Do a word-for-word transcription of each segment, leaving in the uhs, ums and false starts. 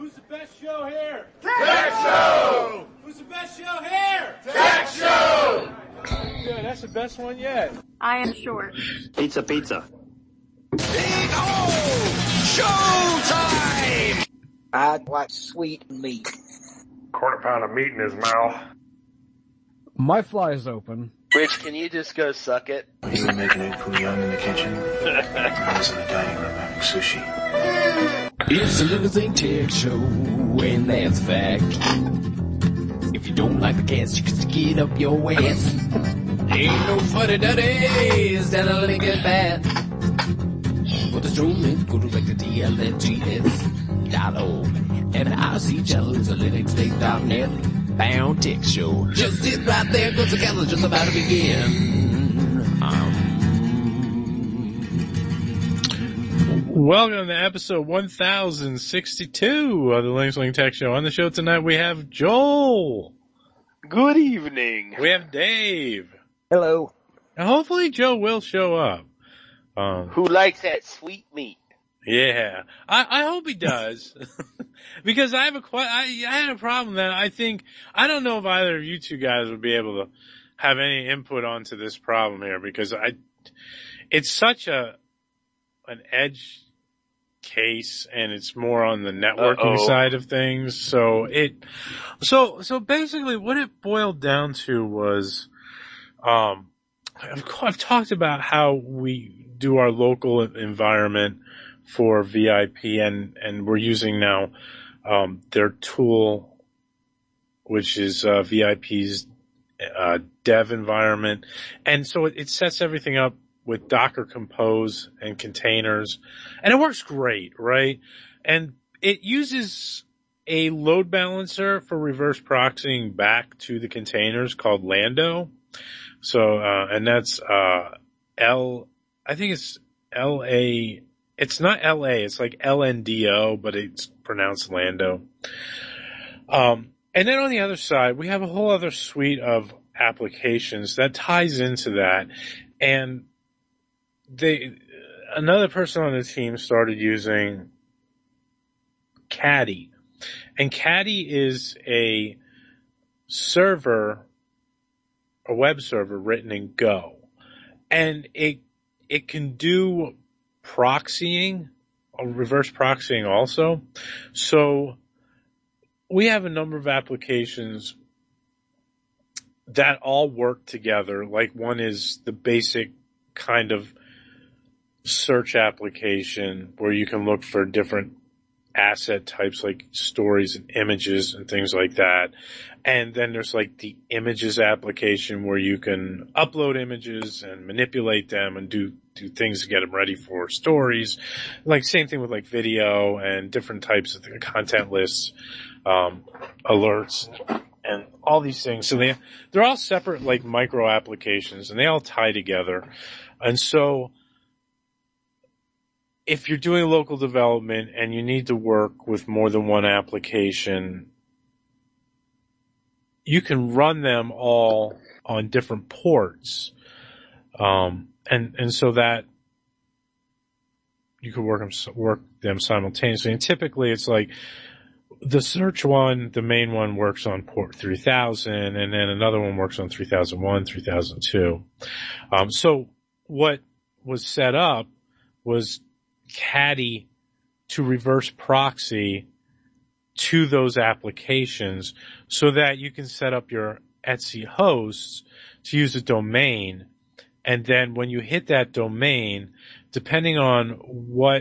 Who's the best show here? Tech Show! Who's the best show here? Tech Show! Good, that's the best one yet. I am short. Pizza, pizza. Big O! Showtime! I like sweet meat. Quarter pound of meat in his mouth. My fly is open. Rich, can you just go suck it? You were making egg foo young in the kitchen. I was in the dining room having sushi. It's a Living Tech Show, and that's fact. If you don't like the cast, you can stick it up your ass. Ain't no funny daddies that will make it bad. For the strollment, go direct to D L N G S dot org. And I C channel is a living state dot net. Bound Tech Show. Just sit right there, cause the calendar's just about to begin. Um, Welcome to episode one thousand sixty-two of the Lingsling Tech Show. On the show tonight we have Joel. Good evening. We have Dave. Hello. And hopefully Joe will show up. Um, Who likes that sweet meat? Yeah, I, I hope he does. Because I have a que- I, I had a problem that I think, I don't know if either of you two guys would be able to have any input onto this problem here, because I, it's such a, an edge case, and it's more on the networking Uh-oh. side of things. So it, so, so basically what it boiled down to was, um, I've, I've talked about how we do our local environment for V I P, and, and we're using now, um, their tool, which is, uh, V I P's, uh, dev environment. And so it, it sets everything up with Docker Compose and containers, and it works great, right? And it uses a load balancer for reverse proxying back to the containers called Lando. So, uh, and that's, uh, L, I think it's L A, it's not L A, it's like L N D O, but it's pronounced Lando. Um, and then on the other side, we have a whole other suite of applications that ties into that. And they, another person on the team started using Caddy. And Caddy is a server, a web server written in Go. And it, it can do proxying, reverse proxying also. So we have a number of applications that all work together. Like one is the basic kind of search application where you can look for different asset types like stories and images and things like that. And then there's like the images application where you can upload images and manipulate them and do, do things to get them ready for stories. Like same thing with like video and different types of content lists, um, alerts and all these things. So they, they're all separate like micro applications, and they all tie together. And so if you're doing local development and you need to work with more than one application, you can run them all on different ports. Um, and, and so that you can work them, work them simultaneously. And typically it's like the search one, the main one works on port three thousand, and then another one works on three thousand one, three thousand two. Um, so what was set up was Caddy to reverse proxy to those applications so that you can set up your Etsy hosts to use a domain. And then when you hit that domain, depending on what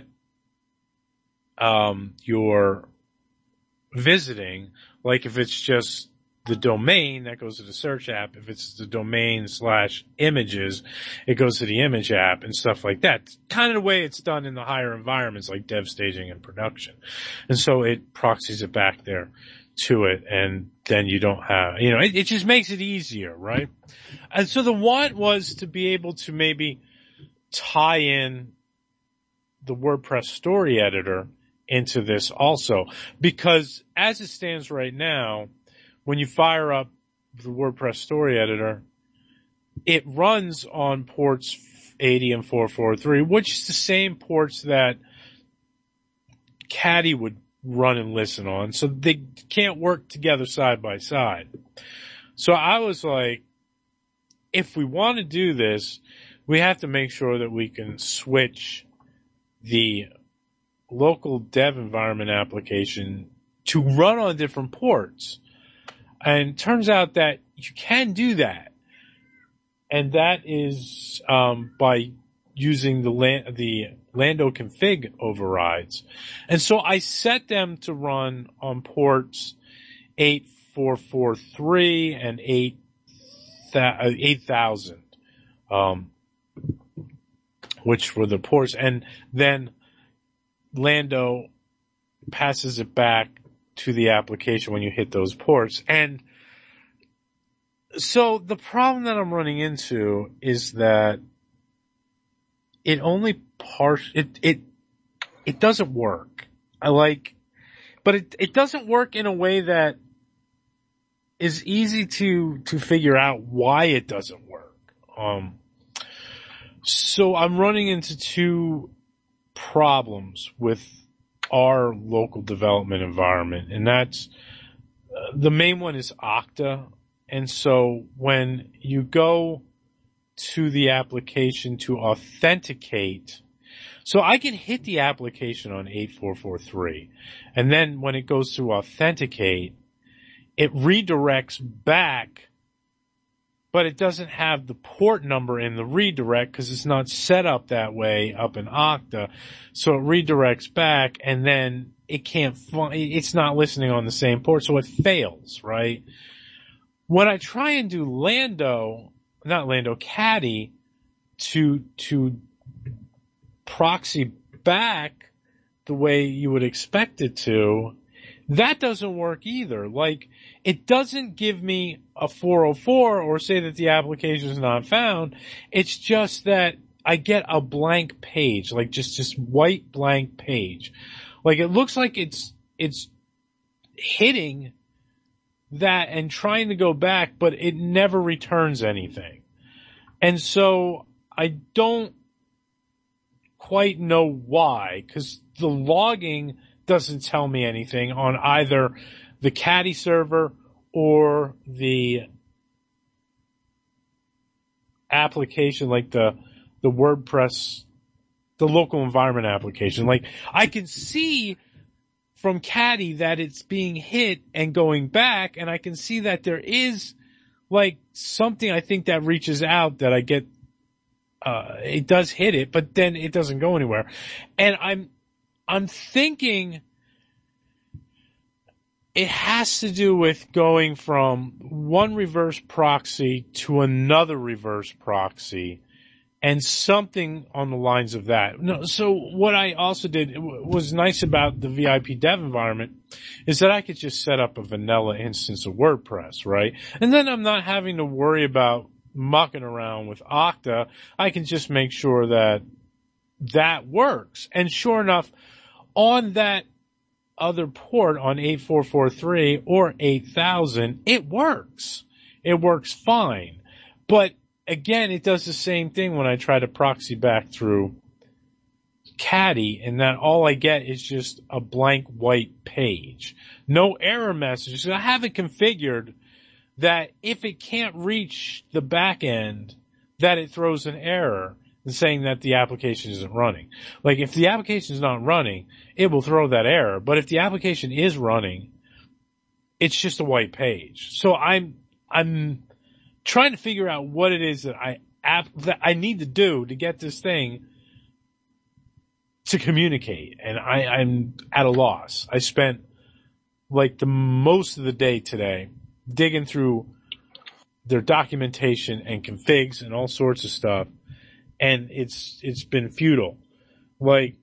um you're visiting, like if it's just the domain, that goes to the search app. If it's the domain slash images, it goes to the image app and stuff like that. Kind of the way it's done in the higher environments like dev, staging, and production. And so it proxies it back there to it, and then you don't have, you know, it, it just makes it easier, right? And so the want was to be able to maybe tie in the WordPress story editor into this also, because as it stands right now, when you fire up the WordPress story editor, it runs on ports eighty and four forty-three, which is the same ports that Caddy would run and listen on, so they can't work together side by side. So I was like, if we want to do this, we have to make sure that we can switch the local dev environment application to run on different ports. And it turns out that you can do that. And that is um, by using the land, the Lando config overrides. And so I set them to run on ports eight four four three and eight thousand, um, which were the ports. And then Lando passes it back to the application when you hit those ports. And so the problem that I'm running into is that it only part, it, it, it doesn't work. I like, but it, it doesn't work in a way that is easy to, to figure out why it doesn't work. Um, so I'm running into two problems with our local development environment, and that's, uh, the main one is Okta. And so when you go to the application to authenticate, so I can hit the application on eight four four three, and then when it goes to authenticate, it redirects back, but it doesn't have the port number in the redirect because it's not set up that way up in Okta. So it redirects back, and then it can't, it's not listening on the same port, so it fails, right? When I try and do Lando, not Lando, Caddy, to, to proxy back the way you would expect it to, that doesn't work either. Like, it doesn't give me a four oh four or say that the application is not found. It's just that I get a blank page, like just this white blank page. Like, it looks like it's, it's hitting that and trying to go back, but it never returns anything. And so I don't quite know why, because the logging doesn't tell me anything on either the Caddy server or the application, like the, the WordPress, the local environment application. Like, I can see from Caddy that it's being hit and going back, and I can see that there is like something I think that reaches out that I get, uh, it does hit it, but then it doesn't go anywhere. And I'm, I'm thinking it has to do with going from one reverse proxy to another reverse proxy and something on the lines of that. No, so what I also did was nice about the V I P dev environment is that I could just set up a vanilla instance of WordPress, right? And then I'm not having to worry about mucking around with Okta. I can just make sure that that works. And sure enough, on that other port on eight four four three or eight thousand, it works. It works fine. But again, it does the same thing when I try to proxy back through Caddy, and that all I get is just a blank white page. No error messages. I have it configured that if it can't reach the back end, that it throws an error saying that the application isn't running. Like, if the application is not running, it will throw that error. But if the application is running, it's just a white page. So I'm, I'm trying to figure out what it is that I, that I need to do to get this thing to communicate. And I, I'm at a loss. I spent like the most of the day today digging through their documentation and configs and all sorts of stuff. And it's, it's been futile. Like,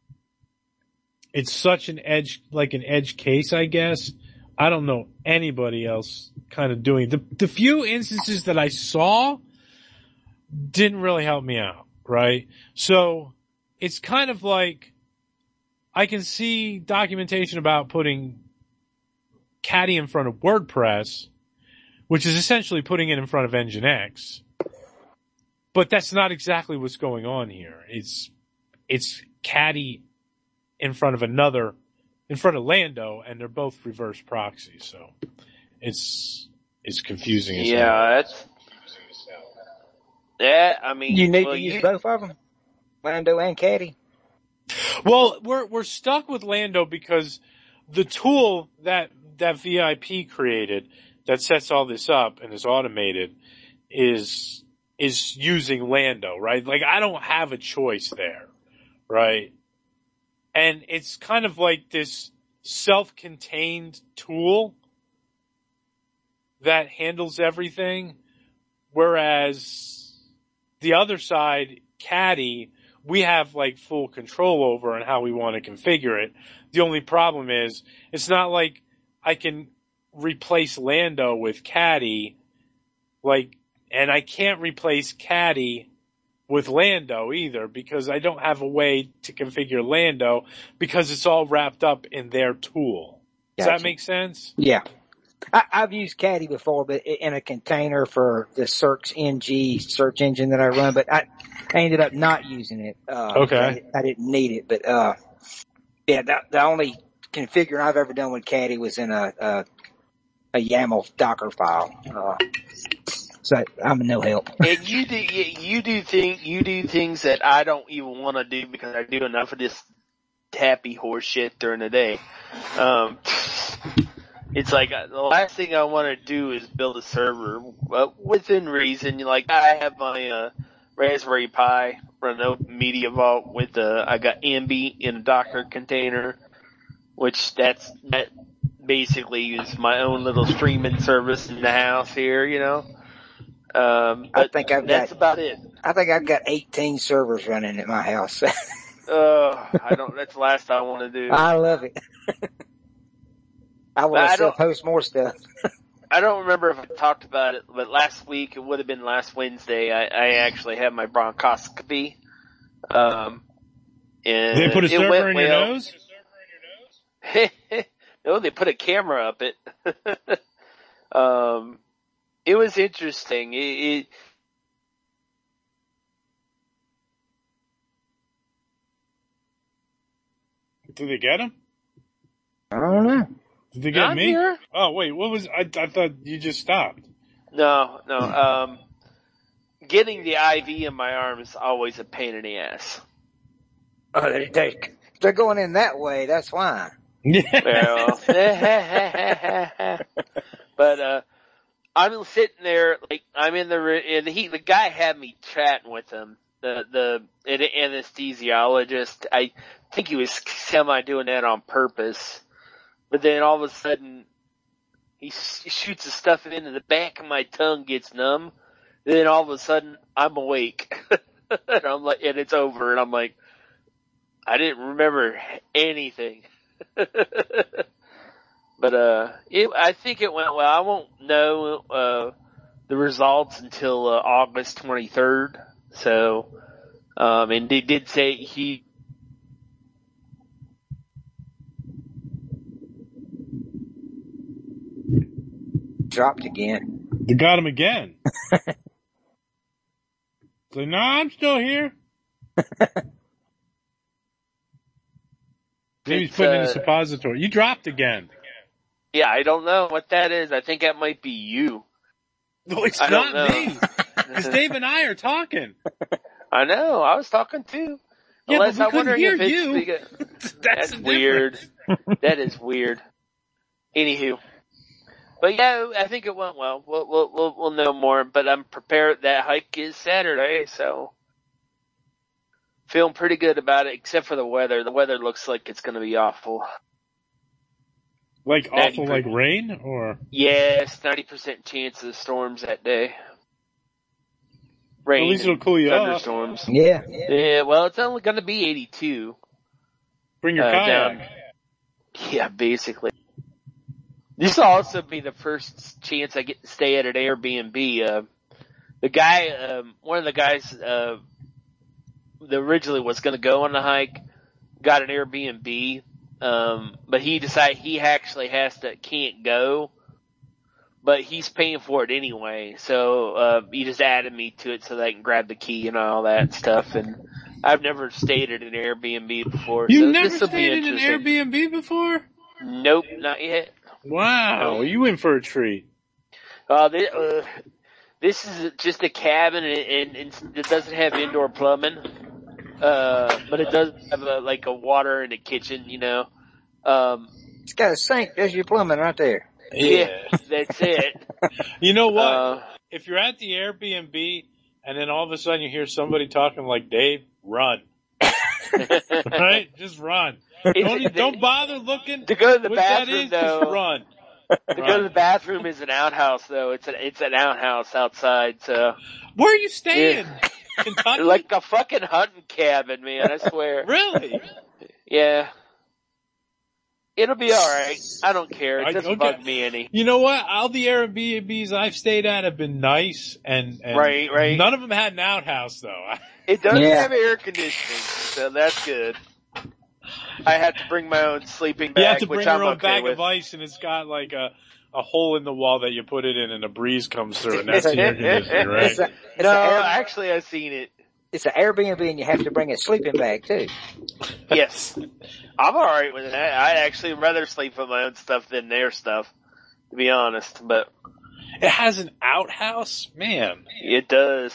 it's such an edge, like an edge case, I guess. I don't know anybody else kind of doing it. The, the few instances that I saw didn't really help me out, right? So it's kind of like I can see documentation about putting Caddy in front of WordPress, which is essentially putting it in front of Nginx. But that's not exactly what's going on here. It's, it's Caddy in front of another in front of Lando, and they're both reverse proxies. So it's it's confusing as hell. Yeah, that's. Yeah, I mean, You need well, to use you, both of them, Lando and Caddy. Well, we're we're stuck with Lando because the tool that that V I P created that sets all this up and is automated is is using Lando, right? Like, I don't have a choice there, right? And it's kind of like this self-contained tool that handles everything, whereas the other side, Caddy, we have like full control over and how we want to configure it. The only problem is it's not like I can replace Lando with Caddy, like, and I can't replace Caddy with Lando either because I don't have a way to configure Lando because it's all wrapped up in their tool. Does Gotcha. that make sense? Yeah. I, I've used Caddy before, but in a container for the Search N G search engine that I run, but I, I ended up not using it. Uh, Okay. I, I didn't need it, but, uh, yeah, the, the only configure I've ever done with Caddy was in a, a, a YAML Docker file. Uh, so I'm no help. and you do you, you do think you do things that I don't even want to do because I do enough of this happy horse shit during the day. Um, it's like uh, the last thing I want to do is build a server uh, within reason. Like I have my uh, Raspberry Pi run Open Media Vault with uh, I got Ambi in a Docker container, which that's that basically is my own little streaming service in the house here, you know. Um, but I think I've that's got, about it. I think I've got eighteen servers running at my house. Uh, I don't. That's the last I want to do. I love it. I But want I to don't- self-host more stuff. I don't remember if I talked about it, but last week, it would have been last Wednesday, I, I actually had my bronchoscopy. Um, and They put a it server went in your well. nose? No, they put a camera up it. um, it was interesting. It, it, Did they get him? I don't know. Did they get I'm me? here. Oh, wait, what was, I, I thought you just stopped. no, no, um, getting the I V in my arm is always a pain in the ass. Oh, they, they, they're going in that way. That's why. Well, but, uh, I'm sitting there, like, I'm in the, and he, the guy had me chatting with him, the, the, the anesthesiologist. I think he was semi doing that on purpose. But then all of a sudden, he shoots the stuff into the back of my tongue, gets numb. Then all of a sudden, I'm awake. And I'm like, and it's over, and I'm like, I didn't remember anything. But, uh, it, I think it went well. I won't know, uh, the results until, uh, August twenty-third. So, um, and they did say he, Dropped again. They got him again. So, no, I'm still here. Maybe he's It's, putting in uh, a suppository. You dropped again. yeah, I don't know what that is. I think that might be you. No, it's I don't not know. me. Because Dave and I are talking. I know, I was talking too. Yeah, Unless but we I'm couldn't wondering hear if it's you. because- That's, That's the weird. difference. That is weird. Anywho. But yeah, I think it went well. We'll, we'll, we'll, we'll know more, but I'm prepared. That hike is Saturday, so feeling pretty good about it, except for the weather. The weather looks like it's going to be awful. Like ninety awful, like rain, or Yes, ninety percent chance of storms that day. Rain, at least it'll cool you off. thunderstorms. Yeah. Yeah, well, it's only going to be eighty-two. Bring your Uh, kayak. down- Yeah, basically. This will also be the first chance I get to stay at an Airbnb. Uh, the guy, um, one of the guys, uh, that originally was going to go on the hike, got an Airbnb, um, but he decided he actually has to, can't go, but he's paying for it anyway. So, uh, he just added me to it so they can grab the key and all that stuff. And I've never stayed at an Airbnb before. You so never this'll be stayed in an interesting. Airbnb before? Nope, not yet. Wow, you in for a treat. Uh, this, uh, this is just a cabin, and, and, and it doesn't have indoor plumbing. Uh, but it does have a, like a water and a kitchen, you know. Um, It's got a sink. There's your plumbing right there. yeah, that's it. You know what? Uh, If you're at the Airbnb and then all of a sudden you hear somebody talking like Dave, run. Right? Just run. Don't, don't bother looking. To go to the what that bathroom, is, though. just run. To go to the bathroom is an outhouse, though. It's an it's an outhouse outside, so Where are you staying? Yeah. Kentucky? like a fucking hunting cabin, man. I swear. Really? Yeah. It'll be all right. I don't care. It I- doesn't okay. bug me any. You know what? All the Airbnbs I've stayed at have been nice, and, and Right, right. none of them had an outhouse, though. It does Yeah. have air conditioning, so that's good. I have to bring my own sleeping bag, You have to which bring I'm your own okay bag with. of ice, and it's got like a a hole in the wall that you put it in, and a breeze comes through, and that's the air conditioning, right? It's a, it's No, a Air, actually, I've seen it. it's an Airbnb, and you have to bring a sleeping bag too. Yes. I'm alright with that. I'd actually rather sleep with my own stuff than their stuff, to be honest, but It has an outhouse, man. it does.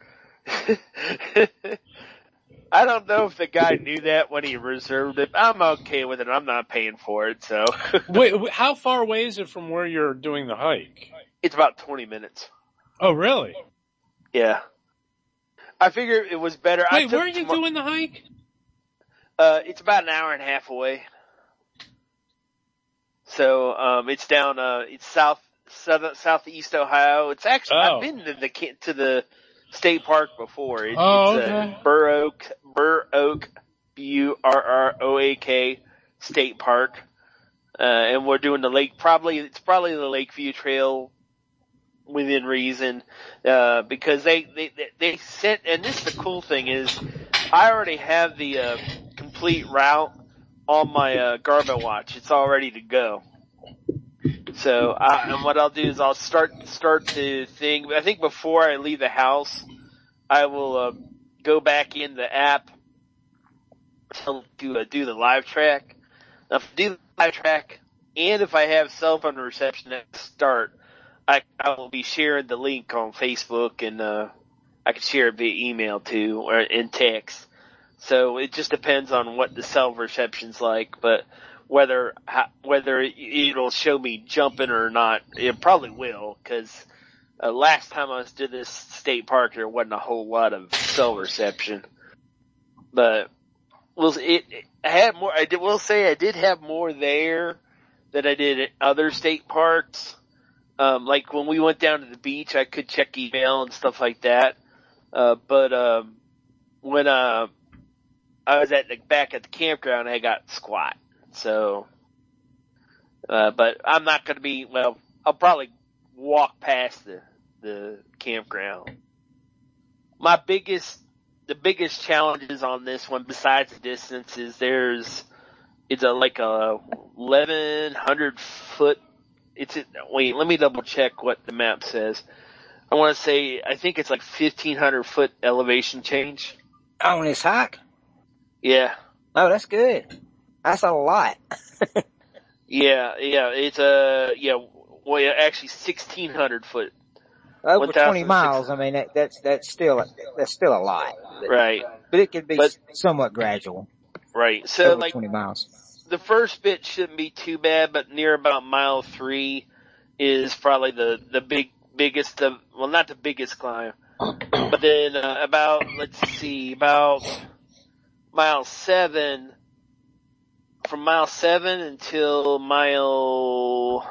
I don't know if the guy knew that when he reserved it. I'm okay with it. I'm not paying for it, so. Wait, wait, how far away is it from where you're doing the hike? It's about twenty minutes. Oh, really? Yeah. I figured it was better. I Wait, took where are you tomo- doing the hike? Uh, it's about an hour and a half away. So, um, it's down, uh, it's south, south, southeast Ohio. It's actually, Oh. I've been to the, to the state park before. It, Oh, it's, okay. uh, Burr Oak, Burr Oak, B U R R O A K State Park. Uh, and we're doing the lake, probably, it's probably the Lakeview Trail within reason, uh, because they, they, they sent, and this is the cool thing is, I already have the, uh, complete route on my, uh, Garmin watch. It's all ready to go. So, I, and what I'll do is I'll start, start the thing, I think before I leave the house, I will, uh, go back in the app to do, uh, do the live track. Now, if I do the live track, and if I have cell phone reception at the start, I, I will be sharing the link on Facebook, and uh, I can share it via email too, or in text. So it just depends on what the cell reception's like, but whether whether it'll show me jumping or not, it probably will, because uh, last time I was to this state park, there wasn't a whole lot of cell reception. But well, it, it I had more. I did, will say I did have more there than I did at other state parks. Um, like when we went down to the beach, I could check email and stuff like that. Uh, but, um, when, uh, I was at the, back at the campground, I got squat. So, uh, but I'm not gonna be, well, I'll probably walk past the, the campground. My biggest, the biggest challenges on this one, besides the distance, is there's, it's a, like a eleven hundred foot. It's a, wait, let me double check what the map says. I want to say, I think it's like fifteen hundred foot elevation change. On this hike? Yeah. Oh, that's good. That's a lot. Yeah, yeah, it's a, yeah, well, yeah, actually sixteen hundred foot. Over twenty one thousand six hundred. miles. I mean, that, that's, that's still, that's still a lot. But, Right, but it could be But- somewhat gradual. right. So Over like, twenty miles. the first bit shouldn't be too bad, but near about mile three is probably the, the big, biggest of, well, not the biggest climb, but then, uh, about, let's see, about mile seven, from mile seven until mile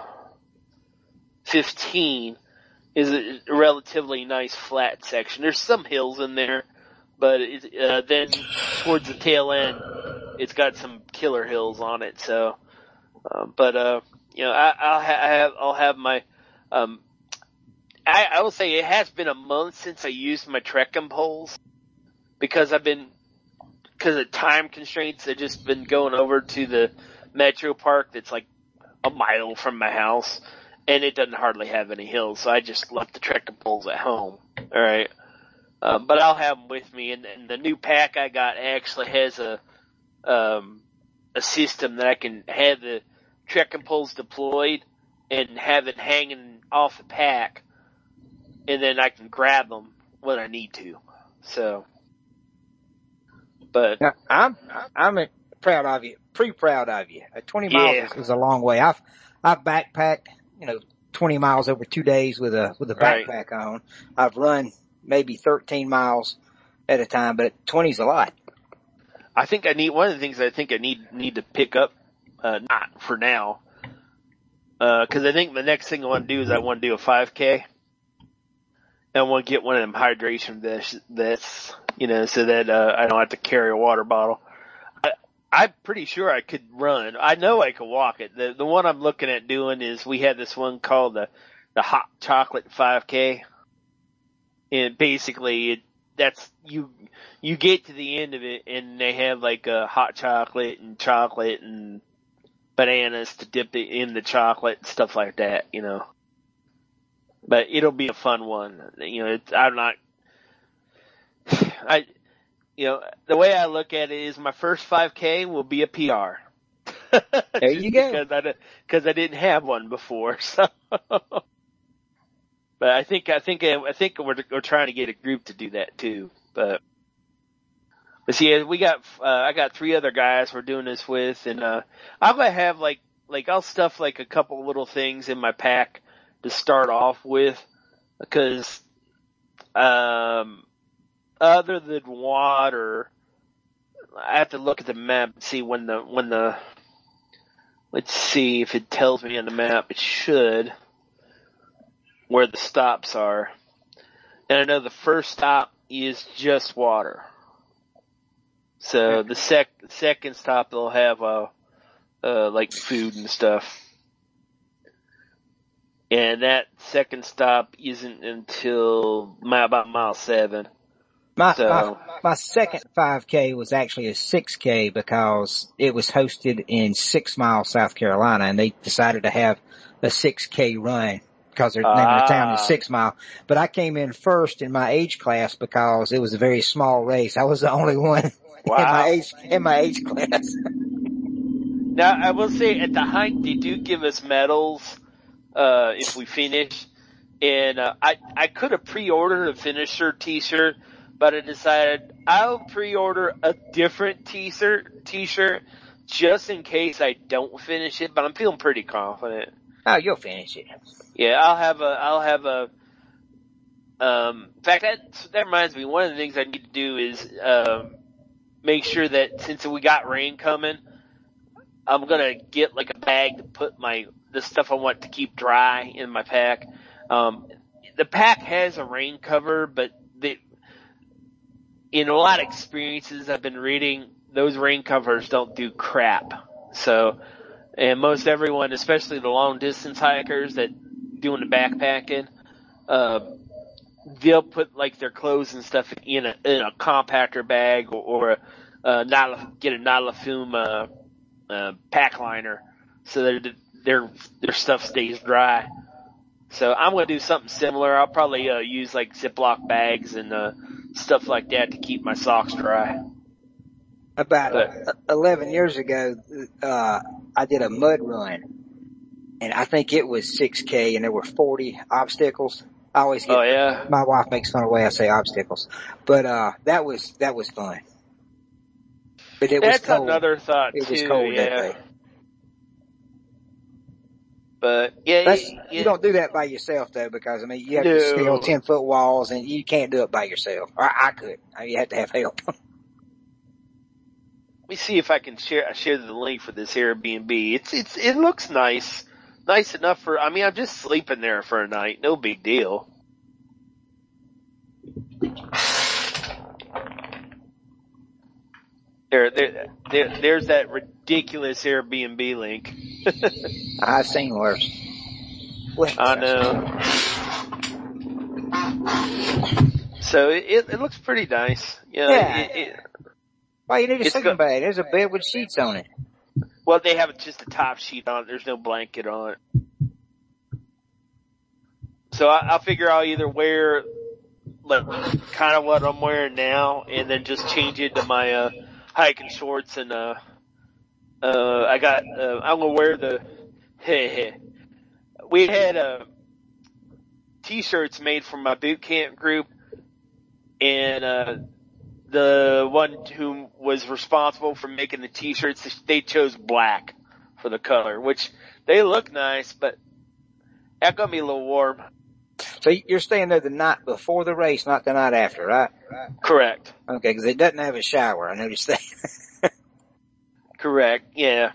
fifteen is a relatively nice flat section. There's some hills in there, but it, uh, then towards the tail end, it's got some killer hills on it. So, uh, but uh, you know, I, I'll ha- I have I'll have my um, I, I will say it has been a month since I used my trekking poles because I've been because of time constraints. I've just been going over to the metro park that's like a mile from my house, and it doesn't hardly have any hills. So I just left the trekking poles at home. All right. Uh, but I'll have them with me, and, and the new pack I got actually has a um, a system that I can have the trekking poles deployed and have it hanging off the pack, and then I can grab them when I need to. So, but Now, I'm I'm proud of you, pretty proud of you. Uh, twenty miles Yeah. is, is a long way. I've I've backpacked, you know, twenty miles over two days with a with a Right. backpack on. I've run maybe thirteen miles at a time, but twenty's a lot. I think I need one of the things I think I need need to pick up, uh, not for now, because I think the next thing I want to do is I want to do a five K. I want to get one of them hydration vests, vests you know, so that uh, I don't have to carry a water bottle. I, I'm pretty sure I could run. I know I could walk it. The the one I'm looking at doing is we had this one called the the hot chocolate five K, and basically it that's you you get to the end of it and they have like a hot chocolate and chocolate and bananas to dip it in the chocolate and stuff like that, you know. But it'll be a fun one. You know, it's, I'm not, I, you know, the way I look at it is my first five K will be a P R. There you go. Because I, because I didn't have one before, so. But I think, I think, I think we're, we're trying to get a group to do that too. But, but see, we got, uh, I got three other guys we're doing this with, and, uh, I'm gonna have like, like, I'll stuff like a couple little things in my pack to start off with, because, um, other than water, I have to look at the map and see when the, when the, let's see if it tells me on the map. It should, where the stops are. And I know the first stop is just water. So the sec, second stop they'll have, uh, uh, like food and stuff. And that second stop isn't until my, about mile seven. My, So- my my second five K was actually a six K because it was hosted in Six Mile, South Carolina, and they decided to have a six K run because their name of the town is Ah. Six Mile. But I came in first in my age class because it was a very small race. I was the only one Wow. in my age in my age class. Now, I will say at the hike, they do give us medals, uh, if we finish. And, uh, I, I could have pre-ordered a finisher t-shirt, but I decided I'll pre-order a different t-shirt, t-shirt just in case I don't finish it, but I'm feeling pretty confident. Oh, you'll finish it. Yeah, I'll have a, I'll have a, um, in fact, that, that reminds me, one of the things I need to do is, um, make sure that since we got rain coming, I'm gonna get like a bag to put my, the stuff I want to keep dry in my pack. Um, the pack has a rain cover, but the, in a lot of experiences I've been reading, those rain covers don't do crap. So, and most everyone, especially the long distance hikers that doing the backpacking, uh, they'll put like their clothes and stuff in a, in a compactor bag or, or a, uh, not, get a Nylafum, uh, uh, pack liner so that their, their stuff stays dry. So I'm going to do something similar. I'll probably, uh, use like Ziploc bags and, uh, stuff like that to keep my socks dry. About But- eleven years ago, uh, I did a mud run, and I think it was six K, and there were forty obstacles. I always get, Oh yeah. my wife makes fun of the way I say obstacles, but uh, that was that was fun. But it was That's cold. another thought It too. was cold yeah. that day. But yeah, That's, yeah, you don't do that by yourself though, because I mean you have to No. scale ten foot walls, and you can't do it by yourself. Or I could. I mean, you have to have help. Let me see if I can share share the link for this Airbnb. It's it's it looks nice, nice enough for. I mean, I'm just sleeping there for a night. No big deal. There, there, there there's that ridiculous Airbnb link. I've seen worse. Well, I know. So it it looks pretty nice. You know, Yeah. it, it, Well, you need a It's sleeping go- bag. There's a bed with sheets on it. well, they have just a top sheet on it. There's no blanket on it. So I, I'll figure I'll either wear like kind of what I'm wearing now, and then just change it to my uh, hiking shorts and uh, uh, I got uh, I'm gonna wear the hey hey. We had uh, t-shirts made from my boot camp group, and uh, the one who was responsible for making the t-shirts, they chose black for the color, which they look nice, but that's gonna be a little warm. So you're staying there the night before the race, not the night after, right? Correct. Okay, because it doesn't have a shower. I noticed that. Correct. Yeah.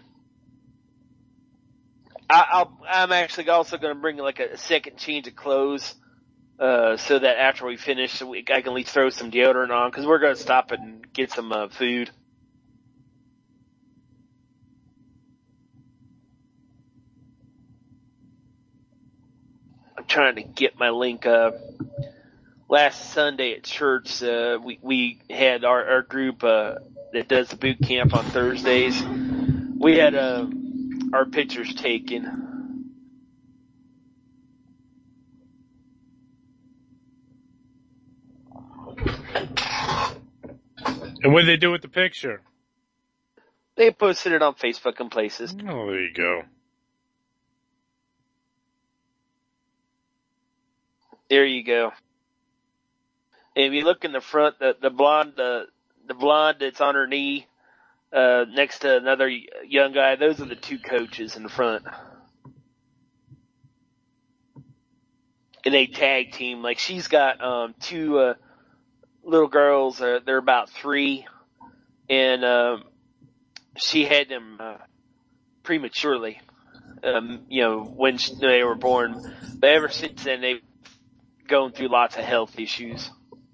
I, I'll, I'm actually also going to bring like a second change of clothes, uh, so that after we finish, we, I can at least throw some deodorant on, because we're going to stop and get some uh, food. I'm trying to get my link up. Last Sunday at church, uh, we, we had our, our group, uh, that does the boot camp on Thursdays. We had, uh, our pictures taken. And what did they do with the picture? They posted it on Facebook and places. Oh, there you go. There you go. If you look in the front, the, the blonde, the, the blonde that's on her knee, uh, next to another young guy, those are the two coaches in the front. And they tag team. Like, she's got, um, two, uh, little girls, uh, they're about three, and, um, she had them, uh, prematurely, um, you know, when they were born. But ever since then, they've gone through lots of health issues.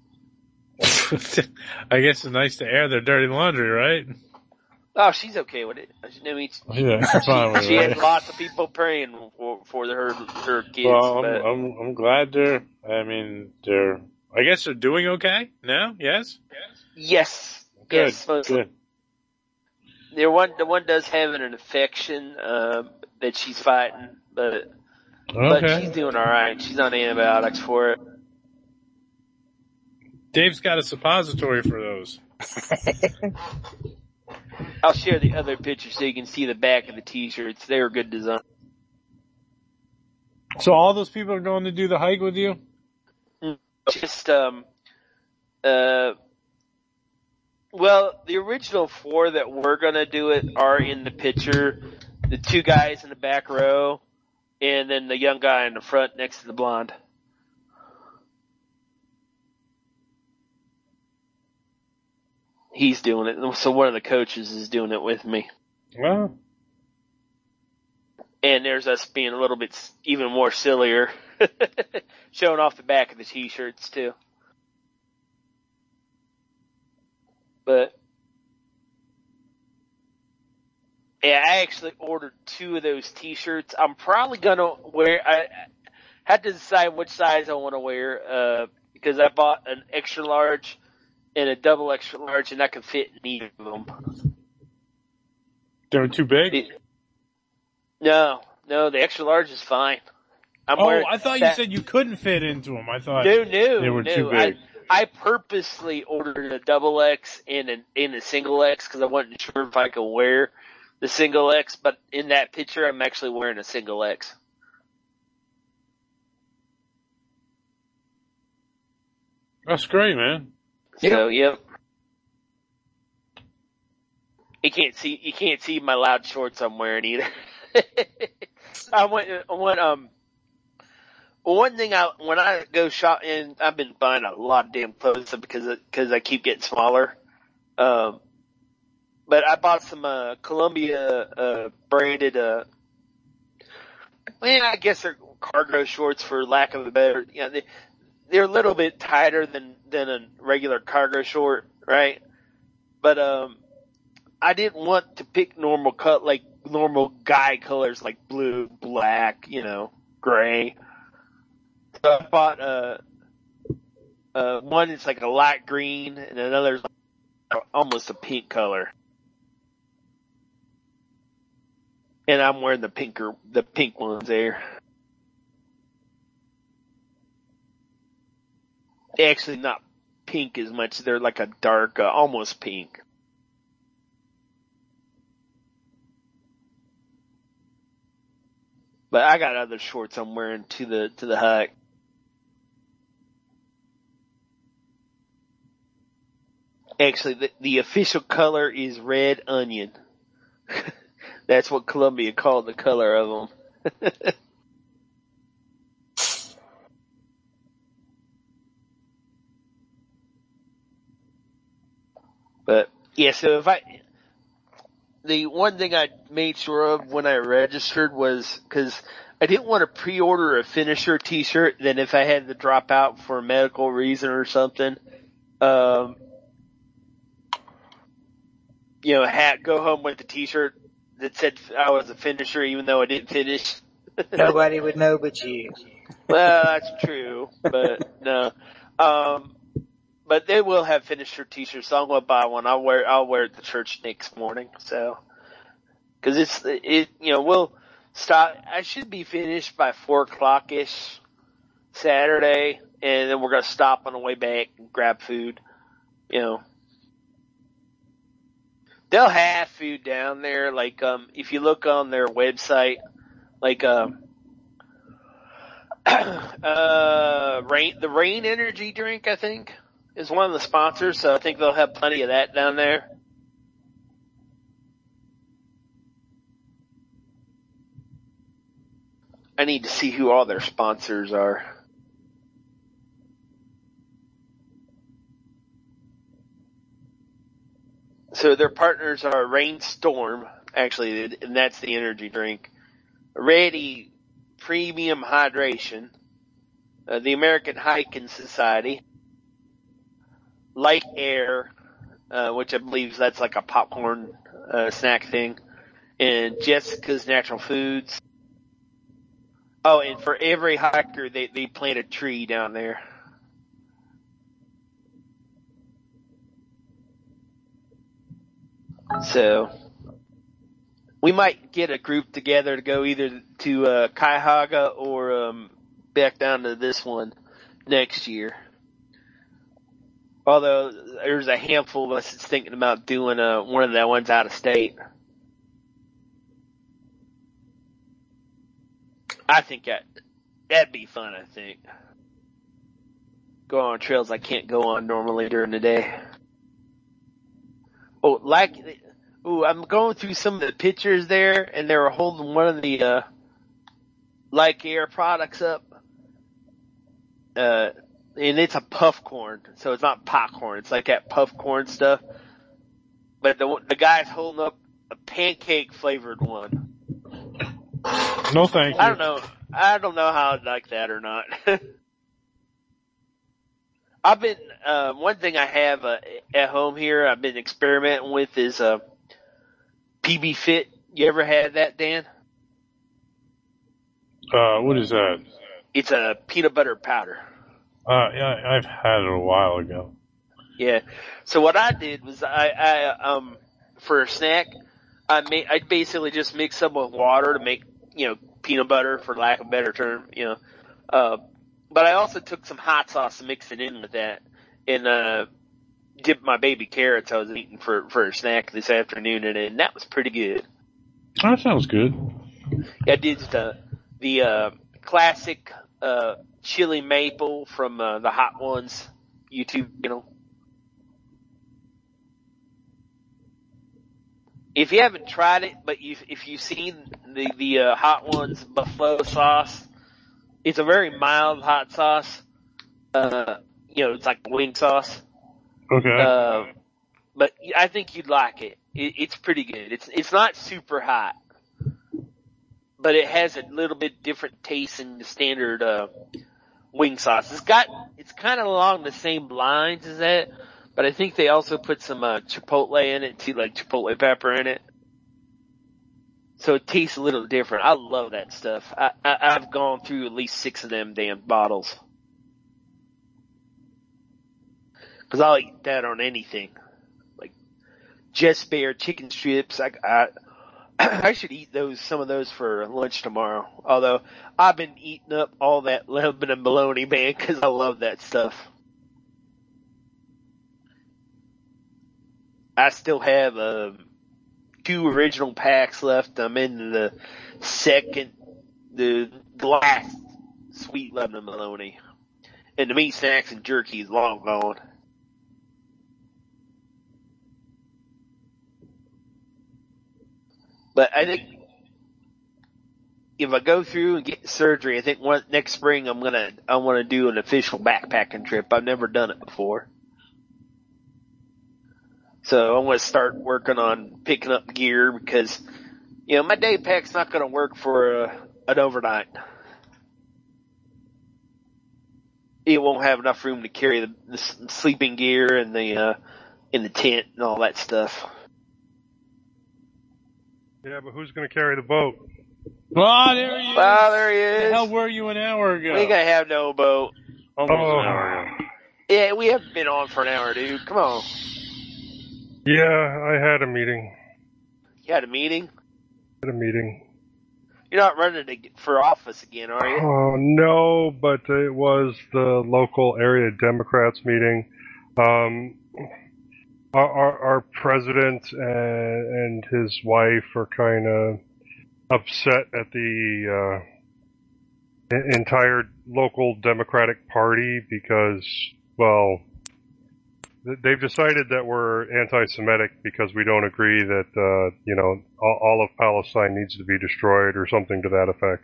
I guess it's nice to air their dirty laundry, right? Oh, she's okay with it. I mean, she, Yeah, fine with she it, has right? lots of people praying for, for her, her kids. Well, I'm, but I'm, I'm glad they're, I mean, they're, I guess they're doing okay now, yes? yes, Good, yes. good. The one, the one does have an infection, uh, that she's fighting, but, but Okay. she's doing alright. She's on antibiotics for it. Dave's got a suppository for those. I'll share the other pictures so you can see the back of the t-shirts. They were good design. So all those people are going to do the hike with you? Just, um, uh, well, the original four that were gonna do it are in the picture. The two guys in the back row, and then the young guy in the front next to the blonde. He's doing it. So one of the coaches is doing it with me. Well. And there's us being a little bit even more sillier. Showing off the back of the t-shirts too. But, yeah, I actually ordered two of those t-shirts. I'm probably gonna wear, I, I had to decide which size I want to wear, uh, because I bought an extra large and a double extra large, and I could fit in either of them. They were too big? It, no, no, the extra large is fine. I'm oh, wearing I thought that, you said you couldn't fit into them. I thought no, no, they were no. too big. I, I purposely ordered a double X and an, and a single X because I wasn't sure if I could wear the single X, but in that picture, I'm actually wearing a single X. That's great, man. So, yep. You can't see, you can't see my loud shorts I'm wearing either. I went, I went, um, one thing I, when I go shopping, I've been buying a lot of damn clothes because, because I keep getting smaller. Um, but I bought some, uh, Columbia, uh, branded, uh, well, I guess they're cargo shorts for lack of a better, you know, they, they're a little bit tighter than, than a regular cargo short, right? But, um, I didn't want to pick normal cut, like normal guy colors like blue, black, you know, gray. So I bought, uh, uh, one is like a light green and another's like almost a pink color. And I'm wearing the pinker, the pink ones there. actually not pink as much. They're like a dark, uh, almost pink. But I got other shorts I'm wearing to the to the hike. Actually, the, the official color is red onion. That's what Columbia called the color of them. But yeah, so if I, the one thing I made sure of when I registered was, cause I didn't want to pre-order a finisher t-shirt, then if I had to drop out for a medical reason or something, um, you know, had, go home with the t-shirt that said I was a finisher even though I didn't finish. Nobody would know but you. Well, that's true, but no. Um, but they will have finisher t-shirts, so I'm gonna buy one. I'll wear, I'll wear it to church next morning, so. Cause it's, it, you know, we'll stop, I should be finished by four o'clock-ish Saturday, and then we're gonna stop on the way back and grab food, you know. They'll have food down there, like, um, if you look on their website, like, um, uh, rain, the Rain energy drink, I think, is one of the sponsors, so I think they'll have plenty of that down there. I need to see who all their sponsors are. So their partners are Rainstorm, actually, and that's the energy drink. Ready Premium Hydration, uh, the American Hiking Society, Light Air, uh, which I believe that's like a popcorn uh, snack thing, and Jessica's Natural Foods. Oh, and for every hiker, they, they plant a tree down there. So, we might get a group together to go either to uh, Cuyahoga or um, back down to this one next year. Although there's a handful of us that's thinking about doing uh, one of the ones out of state. I think that that'd be fun. I think go on trails I can't go on normally during the day. Oh, like, ooh, I'm going through some of the pictures there, and they were holding one of the, uh, Like Air products up. Uh, and it's a puff corn, so it's not popcorn. It's like that puff corn stuff. But the, the guy's holding up a pancake flavored one. No thank you. I don't know. I don't know how I'd like that or not. I've been, uh, one thing I have, uh, at home here I've been experimenting with is, uh, P B Fit. You ever had that, Dan? Uh, what is that? It's a peanut butter powder. Uh, yeah, I've had it a while ago. Yeah. So what I did was I, I, um, for a snack, I made, I basically just mix some with water to make, you know, peanut butter, for lack of a better term, you know, uh, but I also took some hot sauce and mixed it in with that, and uh, dipped my baby carrots I was eating for for a snack this afternoon in it, and that was pretty good. That sounds good. I did the the uh, classic uh, chili maple from uh, the Hot Ones YouTube channel. If you haven't tried it, but you if you've seen the the uh, Hot Ones buffalo sauce. It's a very mild hot sauce. Uh, you know, it's like wing sauce. Okay. Uh, but I think you'd like it. it. It's pretty good. It's it's not super hot, but it has a little bit different taste than the standard uh, wing sauce. It's got it's kind of along the same lines as that, but I think they also put some uh, chipotle in it too, like chipotle pepper in it. So it tastes a little different. I love that stuff. I, I, I've gone through at least six of them damn bottles. Cause I'll eat that on anything. Like, Just Bear chicken strips. I, I, I should eat those, some of those for lunch tomorrow. Although, I've been eating up all that lemon and bologna, man, cause I love that stuff. I still have uh, two original packs left. I'm in the second, the, the last sweet lemon bologna. And the meat snacks and jerky is long gone. But I think if I go through and get surgery, I think one, next spring I'm gonna I want to do an official backpacking trip. I've never done it before, so I'm gonna start working on picking up gear because you know my day pack's not gonna work for uh, an overnight. It won't have enough room to carry the, the sleeping gear and the uh, in the tent and all that stuff. Yeah, but who's going to carry the boat? Oh, there he is. Ah, there he Where the is. hell were you an hour ago? We ain't gonna have no boat. Almost Oh. an hour ago. Yeah, we haven't been on for an hour, dude. Come on. Yeah, I had a meeting. You had a meeting? Had a meeting. You're not running to, for office again, are you? Oh, no, but it was the local area Democrats meeting. Um, our, our, our president and, and his wife are kind of upset at the uh, entire local Democratic Party because, well, they've decided that we're anti-Semitic because we don't agree that, uh, you know, all, all of Palestine needs to be destroyed or something to that effect.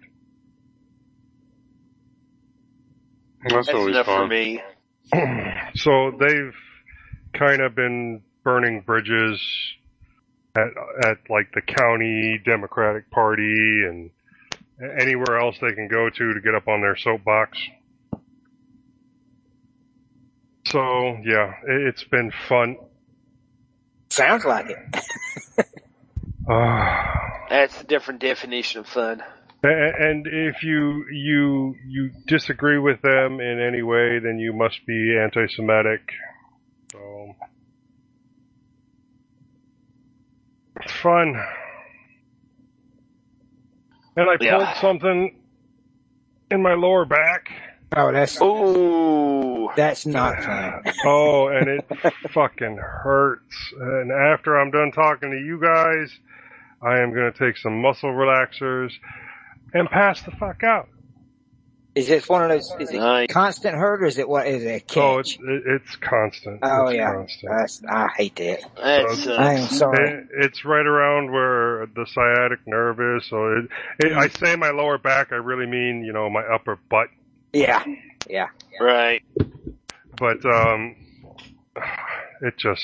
That's, That's always enough fun. for me. So they've kind of been burning bridges at, at like the county Democratic Party and anywhere else they can go to to get up on their soapbox. So, yeah, it's been fun. Sounds like it. Uh, That's a different definition of fun. and if you you you disagree with them in any way, then you must be anti-Semitic. So it's fun. And I pulled Yeah. something in my lower back. Oh, that's Ooh. that's not fun. Oh, and it fucking hurts. And after I'm done talking to you guys, I am going to take some muscle relaxers and pass the fuck out. Is it one of those? Is it Nice. constant hurt or is it what? Is it a catch? Oh, it's it, it's constant. Oh, it's yeah, constant. that's, I hate that. That I am sucks. sorry. It, it's right around where the sciatic nerve is. So it, it, I say my lower back, I really mean, you know, my upper butt. Yeah, yeah. Right. But um, it just.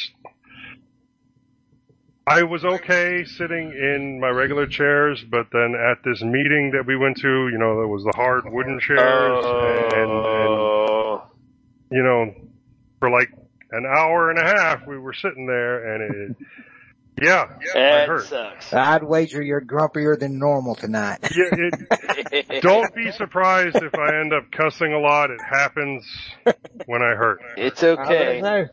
I was okay sitting in my regular chairs, but then at this meeting that we went to, you know, there was the hard wooden chairs, and, and Oh. you know, for like an hour and a half, we were sitting there, and it, yeah, I That hurt. sucks. I'd wager you're grumpier than normal tonight. Yeah, it, don't be surprised if I end up cussing a lot. It happens when I hurt. It's okay. I don't know.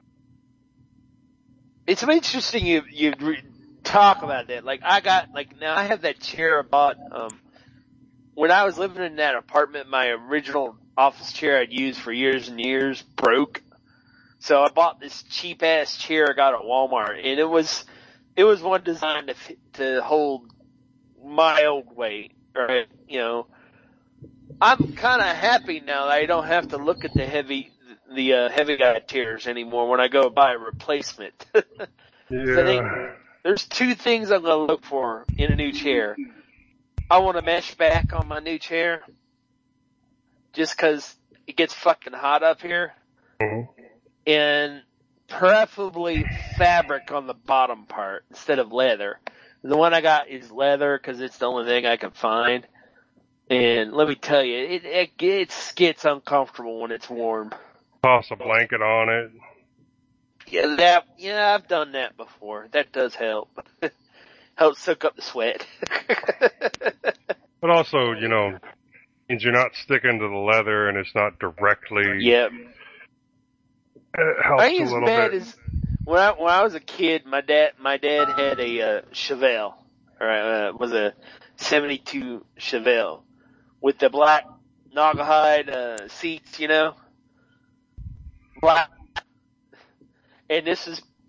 It's interesting you you re- talk about that. Like I got like now I have that chair I bought um when I was living in that apartment. My original office chair I'd used for years and years broke, so I bought this cheap ass chair I got at Walmart, and it was it was one designed to fit, to hold my old weight. Right, you know, I'm kind of happy now that I don't have to look at the heavy. the uh, heavy guy chairs anymore when I go buy a replacement. Yeah. I think there's two things I'm going to look for in a new chair. I want a mesh back on my new chair just 'cause it gets fucking hot up here. Mhm. And preferably fabric on the bottom part instead of leather. The one I got is leather 'cause it's the only thing I can find. And let me tell you, it, it, it gets uncomfortable when it's warm. Toss a blanket on it. Yeah, that, yeah, I've done that before. That does help. Helps soak up the sweat. But also, you know, means you're not sticking to the leather and it's not directly. Yep. It helps I ain't a as little bad bit. as, when I, when I was a kid, my dad, my dad had a, uh, Chevelle. Alright, uh, was a seventy-two Chevelle. With the black Naugahyde, uh, seats, you know? Black. And this is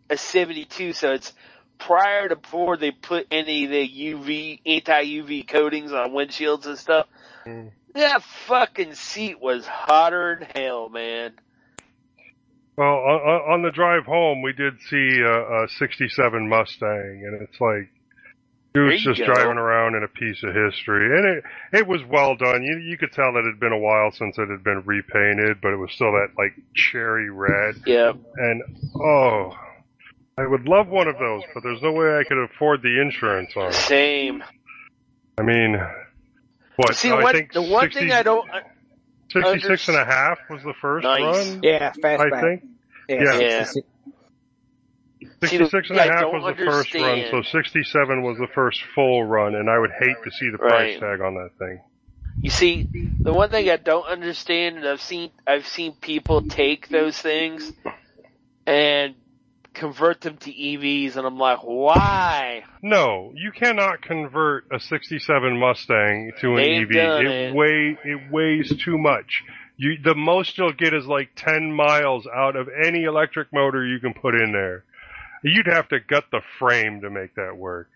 a seventy-two, so it's prior to before they put any of the U V, anti-U V coatings on windshields and stuff. Mm. That fucking seat was hotter than hell, man. Well, on, on the drive home, we did see a, a sixty-seven Mustang, and it's like, dude's just go. driving around in a piece of history. And it it was well done. You you could tell that it had been a while since it had been repainted, but it was still that, like, cherry red. Yeah. And, oh, I would love one of those, but there's no way I could afford the insurance on it. Same. I mean, what, See, I what, think the one sixty, thing I don't... sixty-six and a half was the first nice. run? Yeah, fastback. I think. Yeah. yeah. yeah. sixty-six and a half was the first understand. run, so sixty-seven was the first full run, and I would hate to see the price right. tag on that thing. You see, the one thing I don't understand, and I've seen, I've seen people take those things and convert them to E Vs, and I'm like, why? No, you cannot convert a sixty-seven Mustang to an They've E V. Done it, it. Weigh, it weighs too much. You, the most you'll get is like ten miles out of any electric motor you can put in there. You'd have to gut the frame to make that work.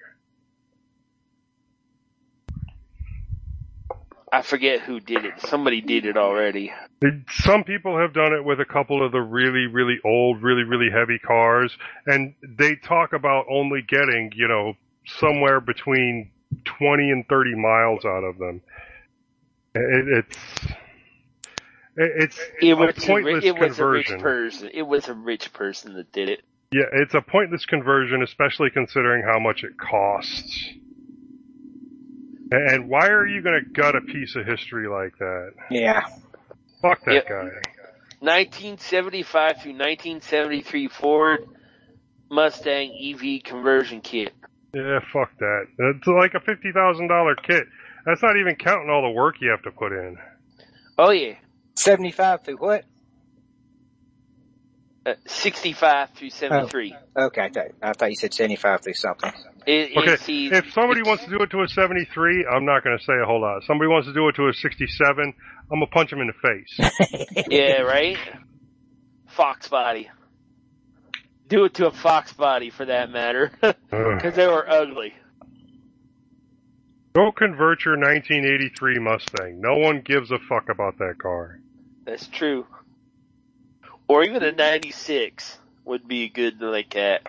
I forget who did it. Somebody did it already. Some people have done it with a couple of the really, really old, really, really heavy cars, and they talk about only getting, you know, somewhere between twenty and thirty miles out of them. It, it's... It's it was a pointless a, it was conversion. A rich person. It was a rich person that did it. Yeah, it's a pointless conversion, especially considering how much it costs. And why are you going to gut a piece of history like that? Yeah. Fuck that yep. guy. nineteen seventy-five through nineteen seventy-three Ford Mustang E V conversion kit. Yeah, fuck that. It's like a fifty thousand dollars kit. That's not even counting all the work you have to put in. Oh, yeah. seventy-five through what? Uh, sixty-five through seventy-three. Oh, okay, I thought, I thought you said seventy-five through something. It, okay, see, if somebody wants to do it to a seventy-three, I'm not going to say a whole lot. If somebody wants to do it to a sixty-seven, I'm going to punch him in the face. Yeah, right? Fox body. Do it to a Fox body, for that matter. Because they were ugly. Go convert your nineteen eighty-three Mustang. No one gives a fuck about that car. That's true. Or even a ninety-six would be good to look at.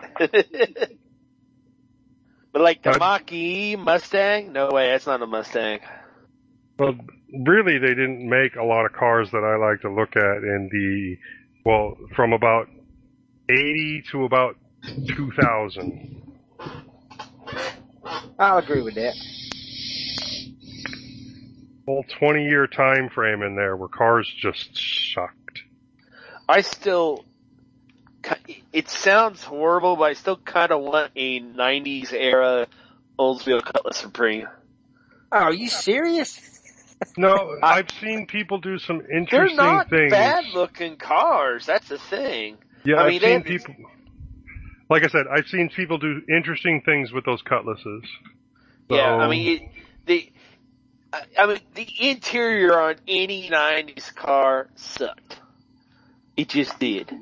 But like the uh, Mach-E Mustang? No way, that's not a Mustang. Well, really, they didn't make a lot of cars that I like to look at in the, well, from about eighty to about two thousand. I'll agree with that. Whole twenty-year time frame in there where cars just sucked. I still, it sounds horrible, but I still kind of want a nineties era Oldsmobile Cutlass Supreme. Oh, are you serious? No, I've seen people do some interesting things. They're not things. bad looking cars, that's the thing. Yeah, I I've mean, seen they, people, like I said, I've seen people do interesting things with those Cutlasses. So, yeah, I mean, it, the, I mean, the interior on any nineties car sucked. It just did.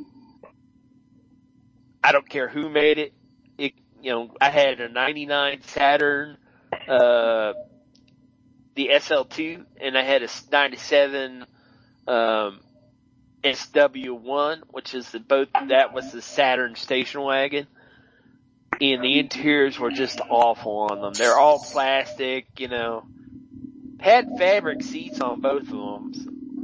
I don't care who made it. It, you know, I had a ninety-nine Saturn, uh, the S L two, and I had a ninety-seven, um, S W one, which is the both, that was the Saturn station wagon. And the interiors were just awful on them. They're all plastic, you know. Had fabric seats on both of them.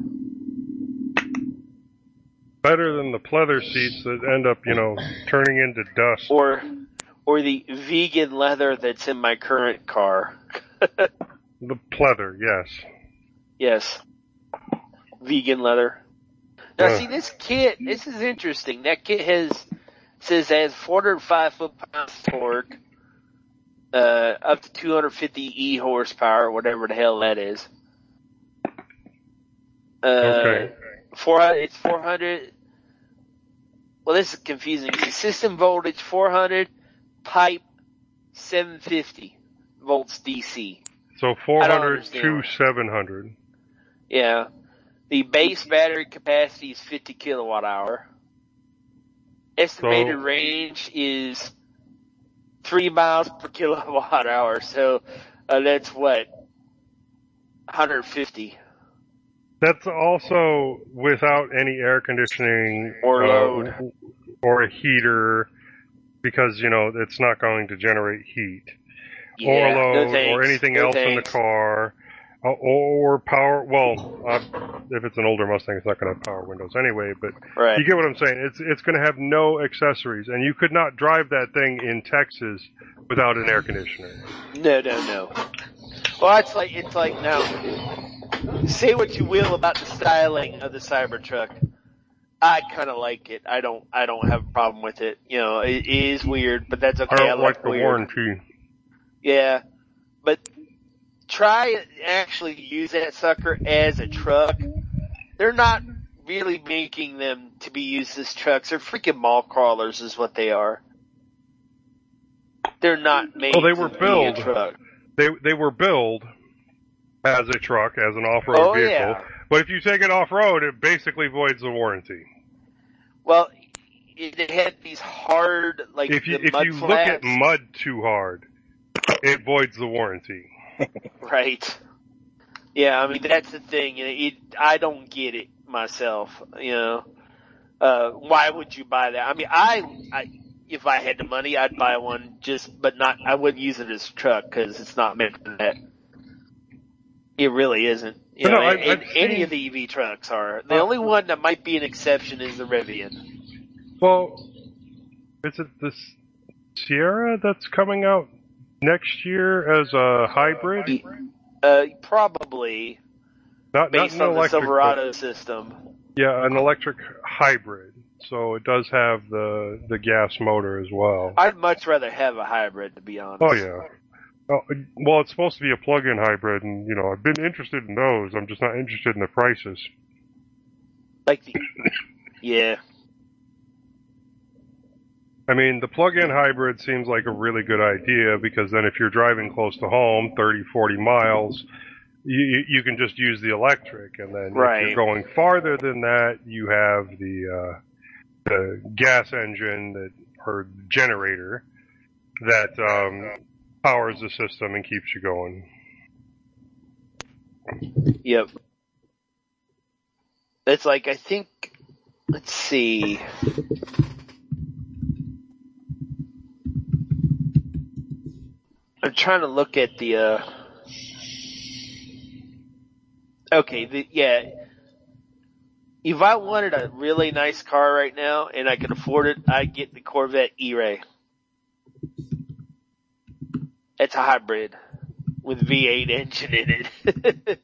Better than the pleather seats that end up, you know, turning into dust. Or, or the vegan leather that's in my current car. The pleather, yes. Yes. Vegan leather. Now uh. see, this kit, this is interesting. That kit has, says it has four hundred five foot-pounds torque, uh, up to two hundred fifty E horsepower, whatever the hell that is. Uh, okay. four hundred, it's four hundred. Well, this is confusing. It's system voltage four hundred, pipe seven fifty volts D C. So four hundred to seven hundred. Yeah. The base battery capacity is fifty kilowatt hour. estimated So- range is three miles per kilowatt hour. So uh, that's what one hundred fifty That's also without any air conditioning or uh, load. or a heater, because you know it's not going to generate heat, Yeah, or no load, thanks. or anything No else in the thanks. car, uh, or power. Well, uh, if it's an older Mustang, it's not going to have power windows anyway. But Right. you get what I'm saying. It's it's going to have no accessories, and you could not drive that thing in Texas without an air conditioner. No, no, no. Well, it's like it's like now. Say what you will about the styling of the Cybertruck. I kind of like it. I don't. I don't have a problem with it. You know, it, it is weird, but that's okay. I I, don't like like the weird. warranty. Yeah, but try and actually use that sucker as a truck. They're not really making them to be used as trucks. They're freaking mall crawlers, is what they are. They're not made Well, they were to billed. be a truck. They they were billed as a truck, as an off-road Oh, vehicle. yeah. But if you take it off-road, it basically voids the warranty. Well, it, it had these hard, like If you the if mud you flaps. look at mud too hard, it voids the warranty. Right. Yeah, I mean, that's the thing. You know, it, I don't get it myself, you know. Uh, why would you buy that? I mean, I, I, if I had the money, I'd buy one just, but not, I wouldn't use it as a truck because it's not meant for that. It really isn't. You But know, no, I've- and, I've and any seen- of the E V trucks are. The Uh, only one that might be an exception is the Rivian. Well, is it the Sierra that's coming out next year as a hybrid? Uh, probably, Not, not based an on the electric, Silverado system. but, yeah, an electric hybrid. So it does have the the gas motor as well. I'd much rather have a hybrid, to be honest. Oh yeah. Oh, well, it's supposed to be a plug-in hybrid, and you know I've been interested in those. I'm just not interested in the prices. Like the, yeah. I mean, the plug-in hybrid seems like a really good idea because then if you're driving close to home, thirty, forty miles, you, you can just use the electric. And then Right. if you're going farther than that, you have the, uh, the gas engine that, or generator that, um, powers the system and keeps you going. Yep. It's like, I think, let's see. I'm trying to look at the, uh, okay, the, yeah. If I wanted a really nice car right now and I could afford it, I'd get the Corvette E-Ray. It's a hybrid with V eight engine in it.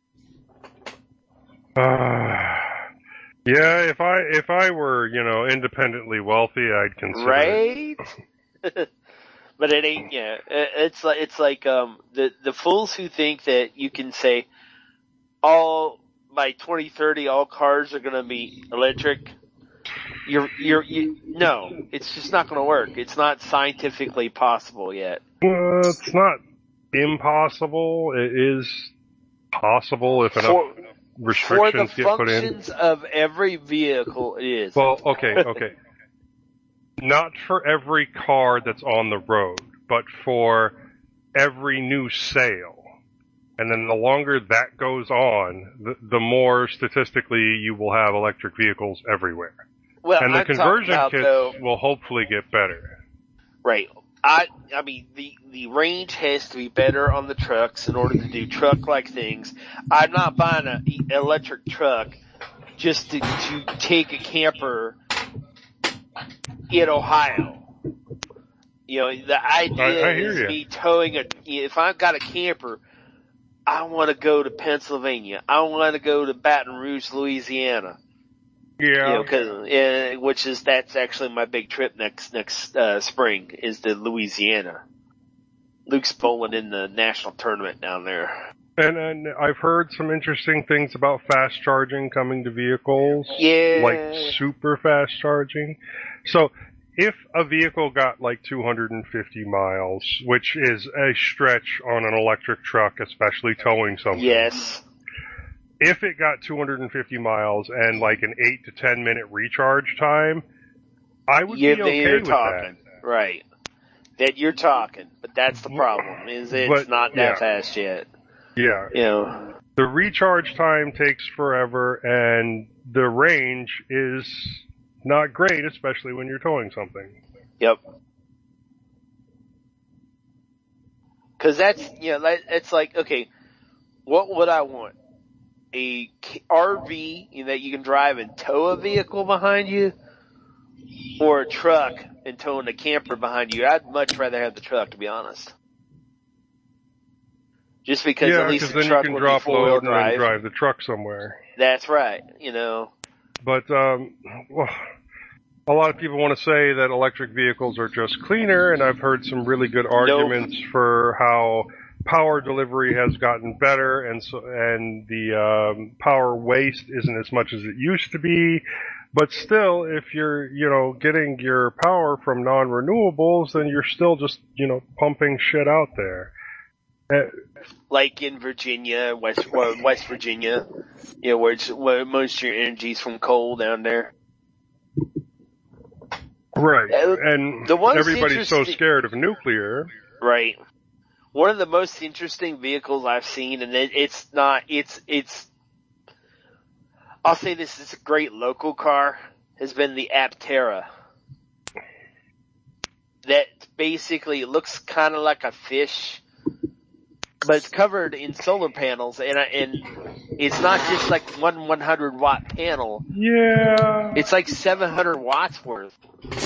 Uh, yeah, if I, if I were, you know, independently wealthy, I'd consider it. Right? But it ain't, yeah. It's like, it's like, um, the, the fools who think that you can say, all, by twenty thirty, all cars are gonna be electric. You're, you're, you, no, it's just not gonna work. It's not scientifically possible yet. Uh, it's not impossible. It is possible if enough For, for the restrictions get put in. functions of every vehicle, it is. Well, okay, okay. Not for every car that's on the road, but for every new sale. And then the longer that goes on, the, the more statistically you will have electric vehicles everywhere. well, And the I'm talking conversion about, kits though, will hopefully get better. right. I, I mean, the, the range has to be better on the trucks in order to do truck-like things. I'm not buying an electric truck just to, to take a camper in Ohio. You know, the idea I- I hear is ya. me towing a, if I've got a camper, I want to go to Pennsylvania. I want to go to Baton Rouge, Louisiana. Yeah. You know, 'cause, uh, which is, that's actually my big trip next, next, uh, spring is to Louisiana. Luke's bowling in the national tournament down there. And, and I've heard some interesting things about fast charging coming to vehicles. Yeah. Like super fast charging. So, if a vehicle got like two hundred fifty miles, which is a stretch on an electric truck, especially towing something. Yes. If it got two hundred fifty miles and like an eight to ten minute recharge time, I would Yeah, be then okay you're with talking. Right. That you're talking. But that's the problem, is it's But, not that yeah. fast yet. that. Yeah. You know. The recharge time takes forever, and the range is not great, especially when you're towing something. Yep. Because that's, you know, that, it's like, okay, what would I want? A R V, you know, that you can drive and tow a vehicle behind you, or a truck and towing a camper behind you? I'd much rather have the truck, to be honest. Just because yeah, at least the then truck you can would drop be four-wheel load and drive. then drive the truck somewhere. That's right, you know. But um, well, a lot of people want to say that electric vehicles are just cleaner, and I've heard some really good arguments nope. for how power delivery has gotten better, and so and the um, power waste isn't as much as it used to be. But still, if you're you know getting your power from non-renewables, then you're still just you know pumping shit out there. Uh, like in Virginia, West well, West Virginia, you know, where it's where most of your energy's from coal down there. Right, uh, and the everybody's so scared of nuclear. Right. One of the most interesting vehicles I've seen, and it, it's not, it's, it's, I'll say this is a great local car, has been the Aptera. That basically looks kind of like a fish, but it's covered in solar panels, and and it's not just like one one hundred watt panel. Yeah. It's like seven hundred watts worth.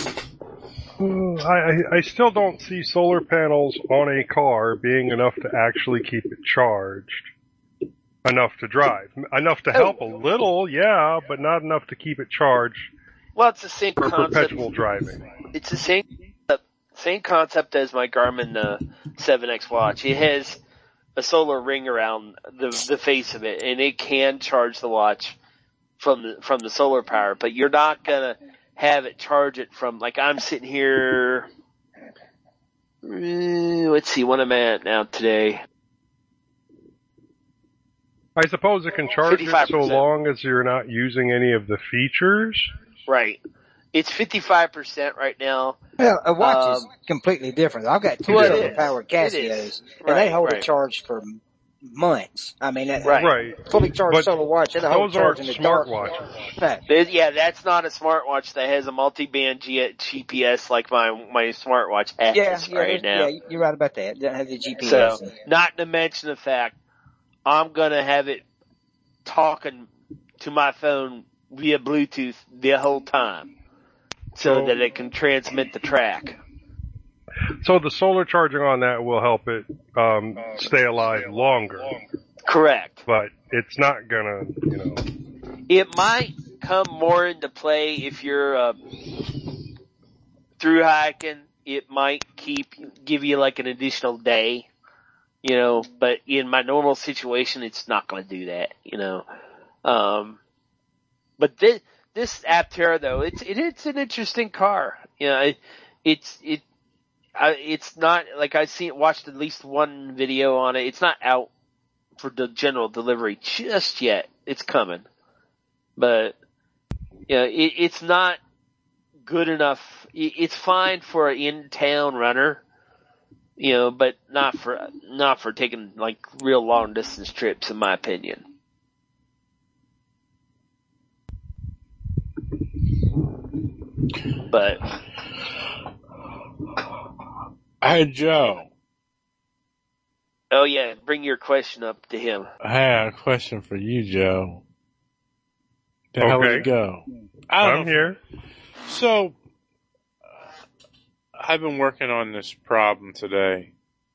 I, I still don't see solar panels on a car being enough to actually keep it charged. Enough to drive. Enough to help oh. a little, yeah, but not enough to keep it charged. Well, it's the same for concept. perpetual driving. It's the same same concept as my Garmin uh, seven X watch. It has a solar ring around the the face of it, and it can charge the watch from the from the solar power. But you're not gonna have it charge it from, like, I'm sitting here. Let's see, what I'm at now today. I suppose it can charge fifty-five percent. it so long as you're not using any of the features. Right. It's fifty-five percent right now. Well, a watch um, is completely different. I've got two well, solar-powered Casios, and right, they hold right. it charged for months. I mean, that, right. right. fully charged but solar watch, and hold those aren't charge in the dark. smartwatches. Right. Yeah, that's not a smartwatch that has a multi-band G P S like my my smartwatch has yeah, yeah, right now. Yeah, you're right about that. It doesn't have the G P S. So, not to mention the fact, I'm gonna have it talking to my phone via Bluetooth the whole time, so, so that it can transmit the track. So the solar charging on that will help it um, stay alive longer. Correct. But it's not gonna, you know. It might come more into play if you're uh, through hiking. It might keep give you like an additional day, you know. But in my normal situation, it's not going to do that, you know. Um, but this this Aptera though, it's it, it's an interesting car. You know, it, it's it. I, it's not like I've seen watched at least one video on it. It's not out for the general delivery just yet. It's coming, but yeah, you know, it, it's not good enough. It, it's fine for an in-town runner, you know, but not for not for taking like real long distance trips, in my opinion. But. Hey, Joe. Oh, yeah, bring your question up to him. I had a question for you, Joe. The okay. hell did it go? I I'm here. So, uh, I've been working on this problem today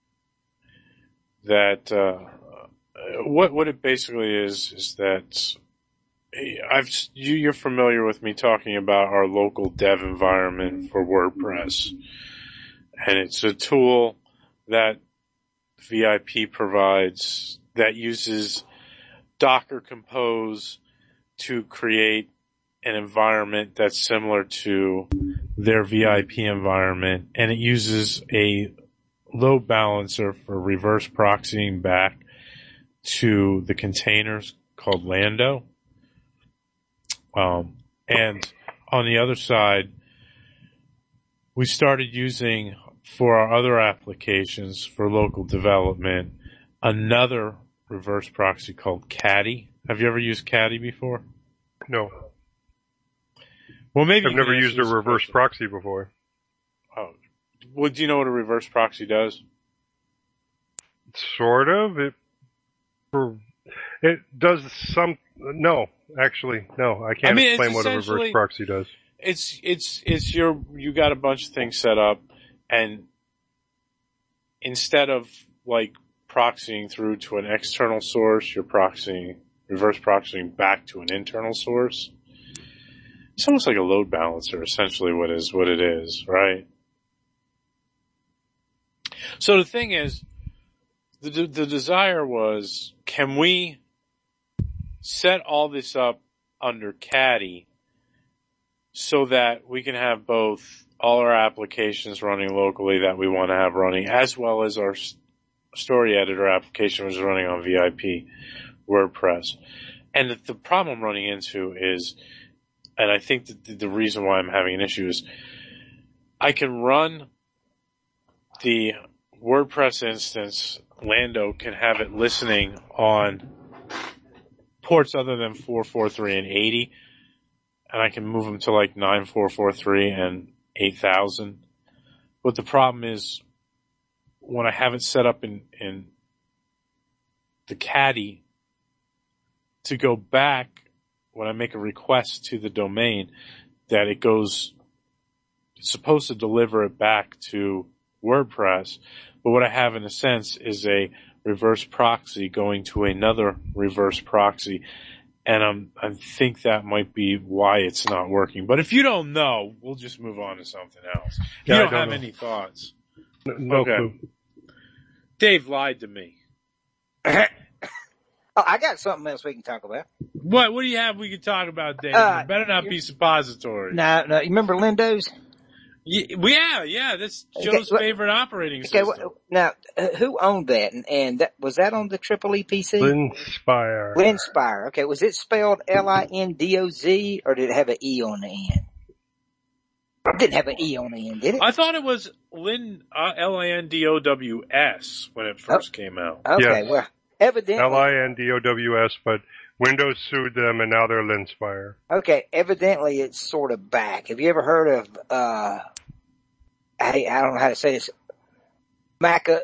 that, uh, what, what it basically is, is that I've, you, you're familiar with me talking about our local dev environment for WordPress. And it's a tool that V I P provides that uses Docker Compose to create an environment that's similar to their V I P environment. And it uses a load balancer for reverse proxying back to the containers called Lando. Um, and on the other side, we started using for our other applications for local development another reverse proxy called Caddy. Have you ever used Caddy before? No. Well, maybe I've never used a reverse proxy before. Oh, well, do you know what a reverse proxy does? Sort of. It for it does some. No, actually, no. I can't I mean, explain what a reverse proxy does. It's it's it's your you got a bunch of things set up, and instead of like proxying through to an external source, you're proxying reverse proxying back to an internal source. It's almost like a load balancer, essentially what is what it is, right? So the thing is, the the desire was, can we set all this up under Caddy so that we can have both all our applications running locally that we want to have running, as well as our story editor application was running on V I P WordPress. And the, the problem I'm running into is, and I think that the, the reason why I'm having an issue is, I can run the WordPress instance, Lando can have it listening on ports other than four forty-three and eighty, and I can move them to like nine four forty-three and eight thousand. But the problem is, when I have it set up in, in the Caddy, to go back, when I make a request to the domain, that it goes, it's supposed to deliver it back to WordPress, but what I have in a sense is a reverse proxy going to another reverse proxy, and I'm, I think that might be why it's not working. But if you don't know, we'll just move on to something else. Yeah, you don't, I don't have know. any thoughts. No, no Okay. clue. Dave lied to me. Oh, I got something else we can talk about. What? What do you have we can talk about, Dave? Uh, it better not be suppository. Now, now, you remember Lindo's? Yeah, yeah, yeah, that's Okay, Joe's what- favorite operating Okay, system. what, now, uh, who owned that? And, and that, was that on the Triple E P C? Linspire. Linspire. Okay, was it spelled L I N D O Z, or did it have an E on the end? It didn't have an E on the end, did it? I thought it was Lin, uh, L I N D O W S when it first came out. Okay, Yes. well, evidently, L I N D O W S, but Windows sued them and now they're Linspire. okay, evidently it's sort of back. Have you ever heard of, uh, I, I don't know how to say this, Maca,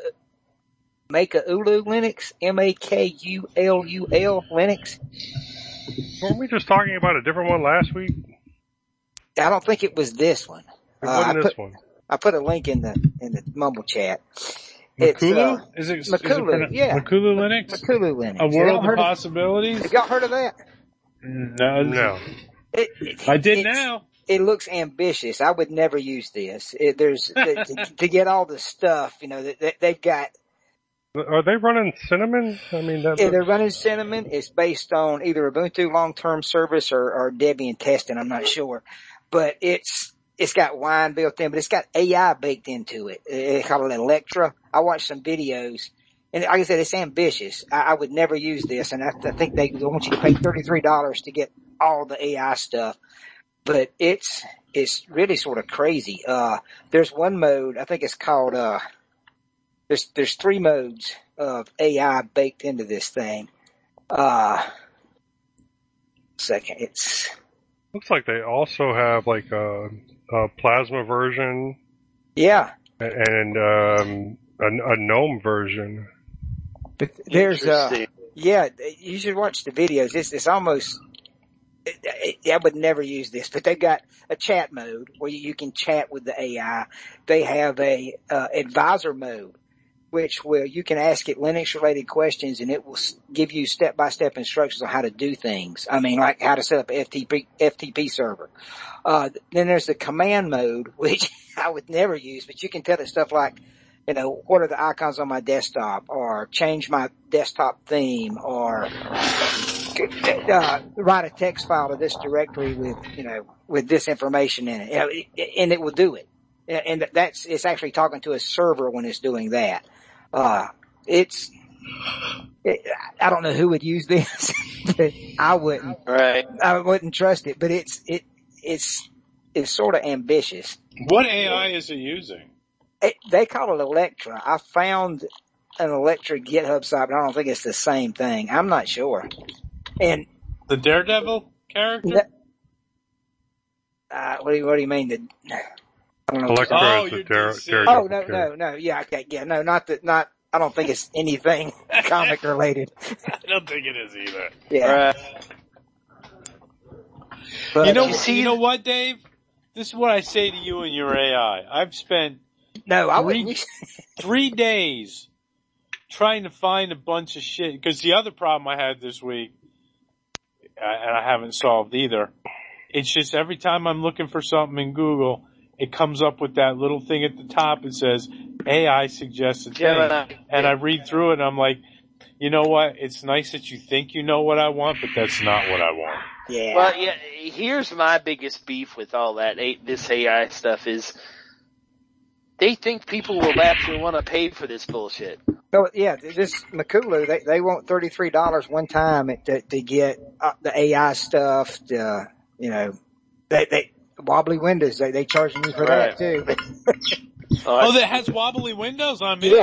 Makeulu Linux? M A K U L U L Linux? Weren't we just talking about a different one last week? I don't think it was this one. It Uh, wasn't I this put, one. I put a link in the, in the mumble chat. It's, Makulu? uh, is it, is Makulu, it pronou- yeah. Makulu Linux? Makulu Linux. A Have y'all world of heard of- possibilities? Have y'all heard of that? No. No. It, it, I did it's- now. It looks ambitious. I would never use this. It, there's to, to get all the stuff, you know, that they've got. Are they running Cinnamon? I mean, that, Yeah, they're running Cinnamon. It's based on either Ubuntu long-term service or, or Debian testing. I'm not sure, but it's it's got Wine built in, but it's got A I baked into it. They call it Electra. I watched some videos, and like I said, it's ambitious. I, I would never use this, and I, I think they want you to pay thirty-three dollars to get all the A I stuff. But it's, it's really sort of crazy. Uh, there's one mode, I think it's called, uh, there's, there's three modes of A I baked into this thing. Uh, second, it's, looks like they also have like a, a Plasma version yeah. and um, a, a GNOME version. But there's, uh, Interesting. yeah, you should watch the videos. It's, it's almost, it, it, I would never use this, but they've got a chat mode where you, you can chat with the A I. They have a, uh, advisor mode, which will, you can ask it Linux related questions and it will s- give you step by step instructions on how to do things. I mean, like how to set up an F T P, F T P server. Uh, then there's the command mode, which I would never use, but you can tell it stuff like, you know, what are the icons on my desktop, or change my desktop theme, or uh, write a text file to this directory with, you know, with this information in it, you know, it- and it will do it. And that's, it's actually talking to a server when it's doing that. Uh, it's, it, I don't know who would use this, but I wouldn't. Right. I wouldn't trust it, but it's, it, it's, is sort of ambitious. What A I is it using? It, they call it Electra. I found an Electra GitHub site, but I don't think it's the same thing. I'm not sure. And the Daredevil character? No, uh, what do you, what do you mean? The, I don't know. Electra oh, is the you're Dare, D C. Daredevil Oh, no, character. no, no. Yeah, okay, yeah, no, not that, not, I don't think it's anything comic related. I don't think it is either. Yeah. Right. But, You know, uh, you, see, you know what, Dave? This is what I say to you and your A I. I've spent no, I three, wouldn't use three days trying to find a bunch of shit. Because the other problem I had this week, and I haven't solved either, it's just every time I'm looking for something in Google, it comes up with that little thing at the top that says A I suggested thing. Gemini. And I read through it and I'm like, you know what? It's nice that you think you know what I want, but that's not what I want. Yeah. Well, yeah, here's my biggest beef with all that, this A I stuff is they think people will actually want to pay for this bullshit. So, yeah, this Makulu, they, they want thirty-three dollars one time to, to get uh, the A I stuff, the, you know, they, they, wobbly windows, they, they charging you for Right. that too. Oh, that has wobbly windows on me? Yeah.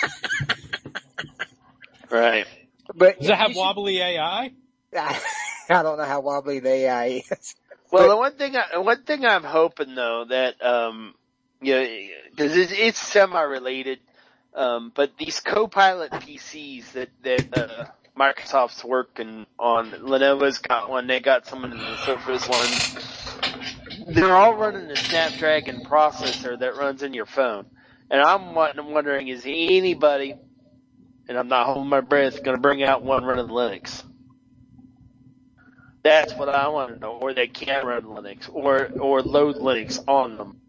Right. But Does it have you should- wobbly A I? I don't know how wobbly the A I is. Well, But- the one thing, I, one thing I'm hoping though that, um, you know, cause it's, it's semi-related, um, but these Copilot P Cs that, that, uh, Microsoft's working on, Lenovo's got one, they got some of the Surface ones. They're all running a Snapdragon processor that runs in your phone. And I'm wondering, is anybody, and I'm not holding my breath, gonna bring out one running Linux? That's what I want to know. Or they can run Linux, or or load Linux on them.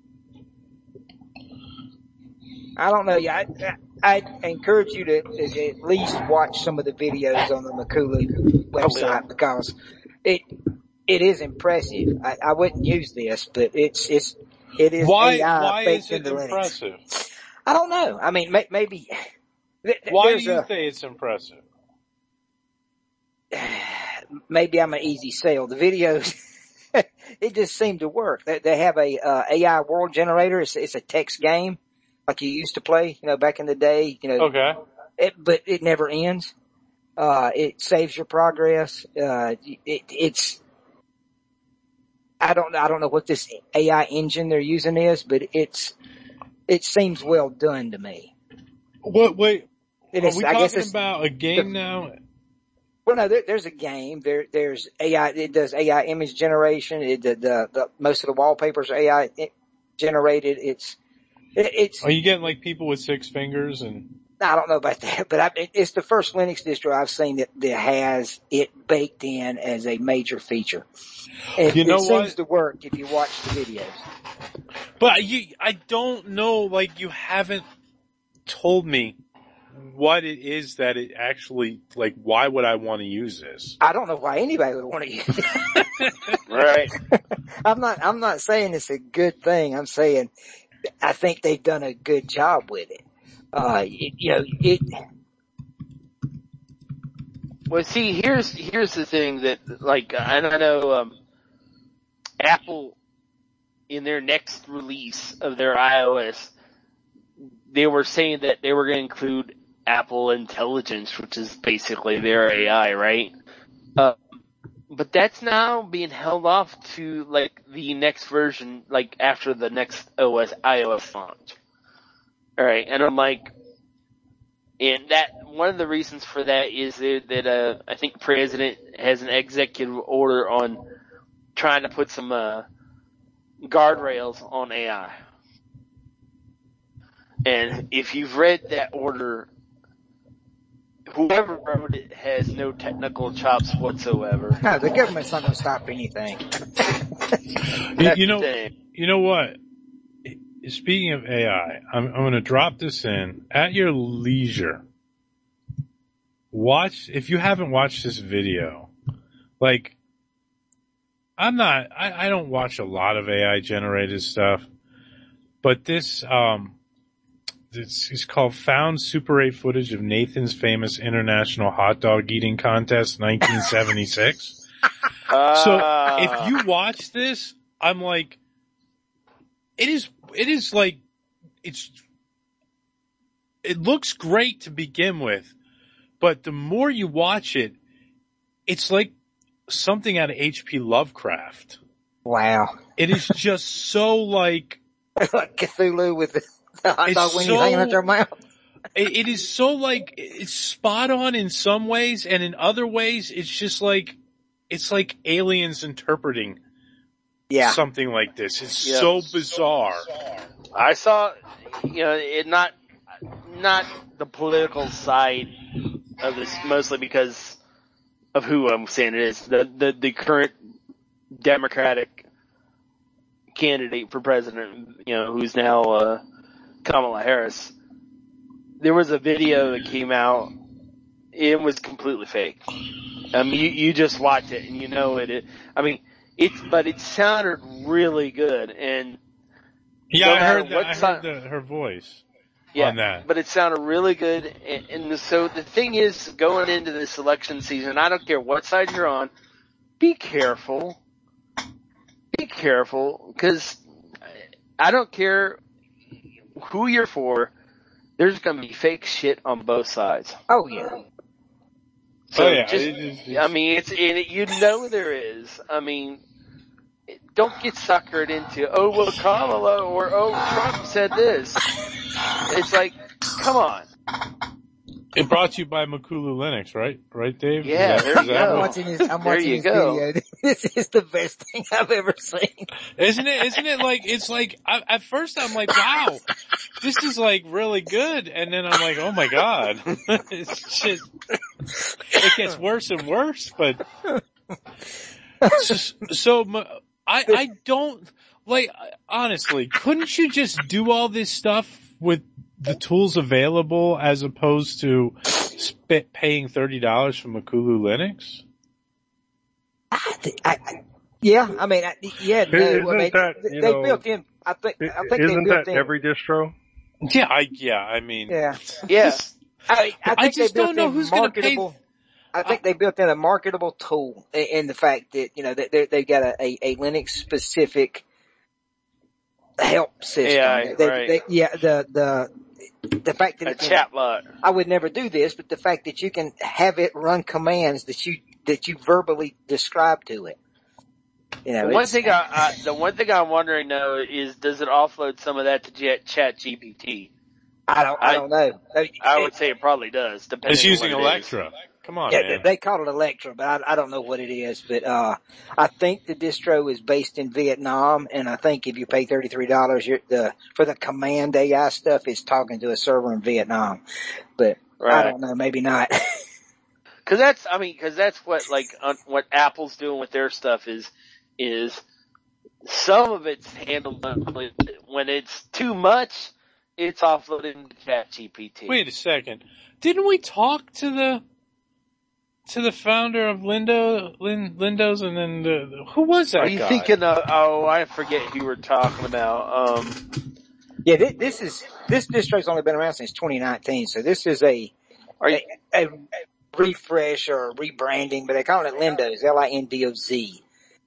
I don't know. Yeah, I, I encourage you to at least watch some of the videos on the Makulu website because it it is impressive. I, I wouldn't use this, but it's it's it is Why, A I why baked is it into Linux. impressive? I don't know. I mean, may, maybe. Th- Why do there's you a, say it's impressive? maybe I'm an easy sell. The videos, it just seemed to work. They, they have a uh, A I world generator. It's, it's a text game like you used to play, you know, back in the day. You know, Okay. it, but it never ends. Uh, it saves your progress. Uh, it, it's. I don't. I don't know what this A I engine they're using is, but it's. It seems well done to me. What? Wait. It Are is, we I guess talking it's, about a game now? Well, no, there, there's a game. There, there's A I. It does A I image generation. It, the, the, the most of the wallpapers are A I generated. It's, it, it's. Are you getting like people with six fingers and? I don't know about that, but I, it, it's the first Linux distro I've seen that, that has it baked in as a major feature. And You know it what? seems to work if you watch the videos. But you, I don't know. Like you haven't told me what it is that it actually like. Why would I want to use this? I don't know why anybody would want to use it. Right. I'm not. I'm not saying it's a good thing. I'm saying I think they've done a good job with it. Uh, it, you know, it. Well, see, here's here's the thing that, like, and I know um, Apple, in their next release of their iOS, they were saying that they were going to include Apple Intelligence, which is basically their A I, right? Uh, but that's now being held off to like the next version, like after the next O S iOS launch. All right, and I'm like, and that one of the reasons for that is that, that uh, I think President has an executive order on trying to put some uh, guardrails on A I. And if you've read that order, whoever wrote it has no technical chops whatsoever. No, the government's not going to stop anything. You, you know, Dang. you know what? Speaking of A I, I'm, I'm going to drop this in at your leisure. Watch, if you haven't watched this video, like, I'm not, I, I don't watch a lot of A I generated stuff, but this, um, this is called Found Super eight Footage of Nathan's Famous International Hot Dog Eating Contest nineteen seventy-six. Uh, So if you watch this, I'm like, it is, it is like, it's, it looks great to begin with, but the more you watch it, it's like something out of H P Lovecraft. Wow. It is just so like, like Cthulhu with the, the hot dog wings so, hanging out their mouth. It, it is so like, it's spot on in some ways, and in other ways, it's just like, it's like aliens interpreting yeah. something like this. It's yeah. so bizarre. I saw, you know, it not, not the political side of this, mostly because of who I'm saying it is. The, the, the current Democratic candidate for president, you know, who's now, uh, Kamala Harris. There was a video that came out. It was completely fake. I mean, you, you just watch it and you know it. it I mean, it's, but it sounded really good. And yeah, no I heard, the, I heard side, the, her voice yeah, on that. But it sounded really good. And, and the, so the thing is, going into this election season, I don't care what side you're on, be careful. Be careful, because I don't care who you're for. There's going to be fake shit on both sides. Oh yeah. So oh yeah. just, it is, it's, I mean, it's it, you know there is. I mean, don't get suckered into oh well Kamala or oh Trump said this. It's like, come on. It brought to you by Makulu Linux, right? Right, Dave? Yeah, that, there you I'm go. watching his, I'm There watching you his go. video. This is the best thing I've ever seen. Isn't it? Isn't it like, it's like, I, at first I'm like, wow, this is like really good. And then I'm like, oh my God. It's just, it gets worse and worse, but, so, so I, I don't, like, honestly, couldn't you just do all this stuff with the tools available as opposed to spit paying thirty dollars for Makulu Linux? I, I, I, yeah, I mean, I, yeah, no, Isn't I mean, that, they, you they know, built in, I think, I think isn't they built that in, every distro? Yeah, I, yeah, I mean. yeah, Yeah. I, I, I think just they built don't know in who's going to pay. marketable, I think they built in a marketable tool in, in the fact that, you know, that they, they've got a, a, a Linux specific help system. Yeah, they, right. they, yeah, the, the, the fact that A it's, you know, chatbot. I would never do this, but the fact that you can have it run commands that you, that you verbally describe to it. You know, The one thing I, I, the one thing I'm wondering though is, does it offload some of that to Jet, Chat G P T? I don't, I, I- don't know. I would say it probably does, depending It's using on what it is. Electra. Come on, Yeah, man. they call it Electra, but I, I don't know what it is. But uh I think the distro is based in Vietnam, and I think if you pay thirty-three dollars, you're the for the command A I stuff is talking to a server in Vietnam. But I Right. don't know, maybe not. Cause that's, I mean, cause that's what like, uh, what Apple's doing with their stuff is, is some of it's handled when it's too much, it's offloaded into Chat G P T. Wait a second. Didn't we talk to the to the founder of Lindo, Lin, Lindo's, and then the, who was that Are you guy? thinking of, oh, I forget who you were talking about. Um, Yeah, this, this is this distro's only been around since twenty nineteen, so this is a are you, a, a refresh or rebranding, but they call it Lindo's, L I N D O Z.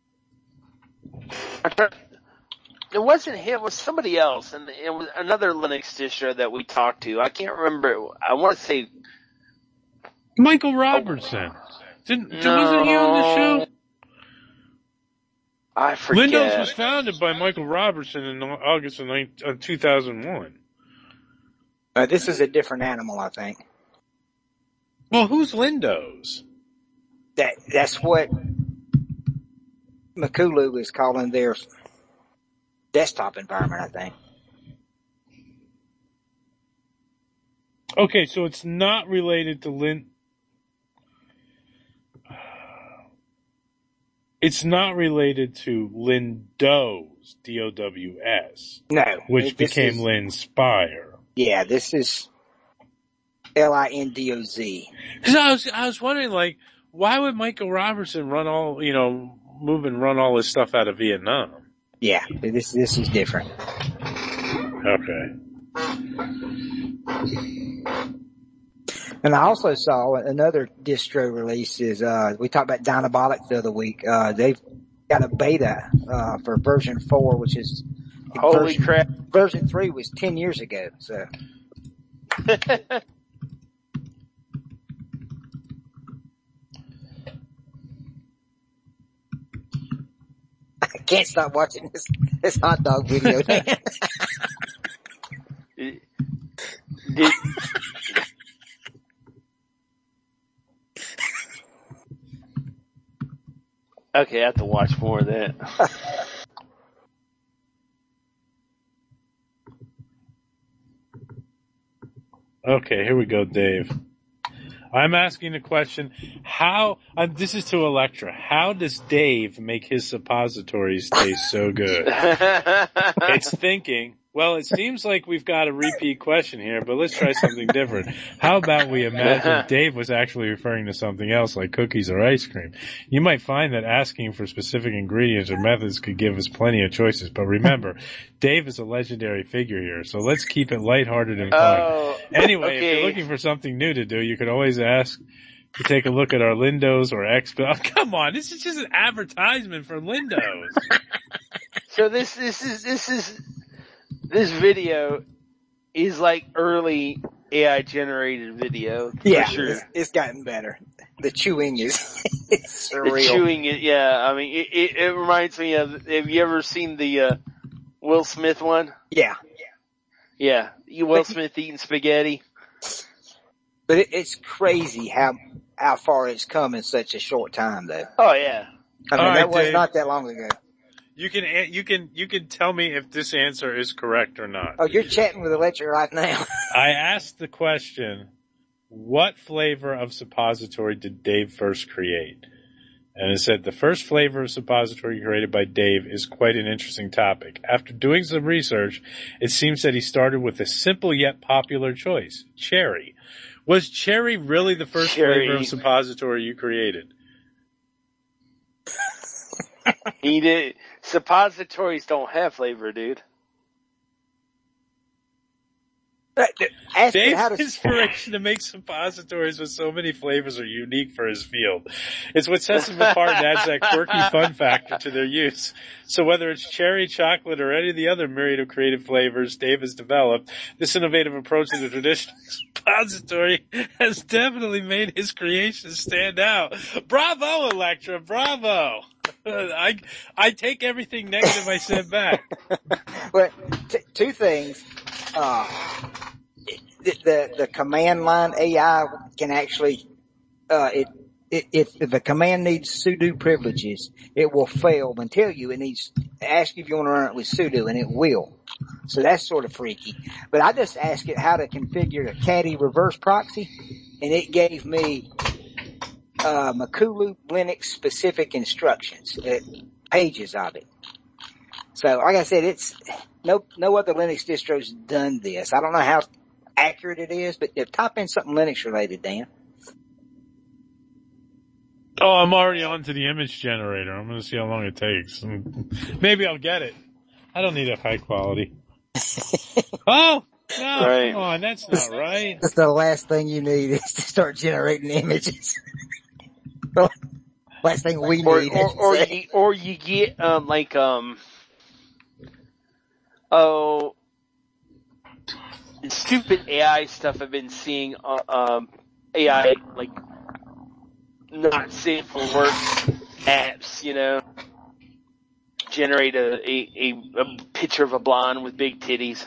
it wasn't him, it was somebody else, and it was another Linux distro that we talked to. I can't remember. I want to say Michael Robertson. Didn't, No. wasn't he on the show? I forget. Lindo's was founded by Michael Robertson in August of nine- uh, two thousand one. Uh, this is a different animal, I think. Well, who's Lindo's? That that's what Makulu is calling their desktop environment, I think. Okay, so it's not related to Lin. It's not related to Lindows, D O W S, No, which it- this became is- Linspire. Yeah, this is L I N D O Z. Because I was, I was wondering, like, why would Michael Robertson run all, you know, move and run all this stuff out of Vietnam? Yeah, this this is different. Okay. And I also saw another distro release is, uh, we talked about Dynabolic the other week. Uh, they've got a beta, uh, for version four, which is Holy version, crap. Version three was ten years ago, so. I can't stop watching this, this hot dog video. Did, okay, I have to watch more of that. Okay, here we go, Dave. I'm asking the question, how, uh, this is to Electra, how does Dave make his suppositories taste so good? It's thinking, well, it seems like we've got a repeat question here, but let's try something different. How about we imagine Dave was actually referring to something else like cookies or ice cream? You might find that asking for specific ingredients or methods could give us plenty of choices, but remember, Dave is a legendary figure here, so let's keep it lighthearted and fun. Oh, anyway, okay. If you're looking for something new to do, you can always ask to take a look at our Lindos or X. Oh, come on, this is just an advertisement for Lindos. So this, this is, this is, this video is like early A I generated video. For yeah, sure. it's, it's gotten better. The chewing is it's surreal. The chewing, it, yeah. I mean, it, it, it reminds me of. Have you ever seen the uh, Will Smith one? Yeah, yeah. Will Smith eating spaghetti. But it, it's crazy how how far it's come in such a short time, though. Oh yeah. I mean, All that right, was Dave. not that long ago. You can you can you can tell me if this answer is correct or not. Oh, you're chatting with Electra right now. I asked the question, what flavor of suppository did Dave first create? And it said the first flavor of suppository created by Dave is quite an interesting topic. After doing some research, it seems that he started with a simple yet popular choice, cherry. Was cherry really the first Cherry. flavor of suppository you created? He did. Suppositories don't have flavor, dude. Ask Dave's how to, inspiration to make suppositories with so many flavors are unique for his field. It's what sets them apart and adds that quirky fun factor to their use. So whether it's cherry, chocolate, or any of the other myriad of creative flavors Dave has developed, this innovative approach to the traditional suppository has definitely made his creation stand out. Bravo, Electra! Bravo! I I take everything negative I said back. Well, t- two things. Uh, the, the the command line A I can actually, uh, it, it if, if the command needs sudo privileges, it will fail and tell you it needs ask you if you want to run it with sudo, and it will. So that's sort of freaky. But I just asked it how to configure a caddy reverse proxy, and it gave me uh, Makulu Linux specific instructions, uh, pages of it. So, like I said, it's no no other Linux distro's done this. I don't know how accurate it is, but uh, type in something Linux related, Dan. Oh, I'm already on to the image generator. I'm going to see how long it takes. Maybe I'll get it. I don't need a high quality. Oh, no, Right. come on, that's not right. That's the last thing you need is to start generating images. The last thing we Or need. I or should or say. you, or you get um like um oh stupid A I stuff I've been seeing uh, um A I like not safe for work apps, you know. Generate a, a, a, a picture of a blonde with big titties.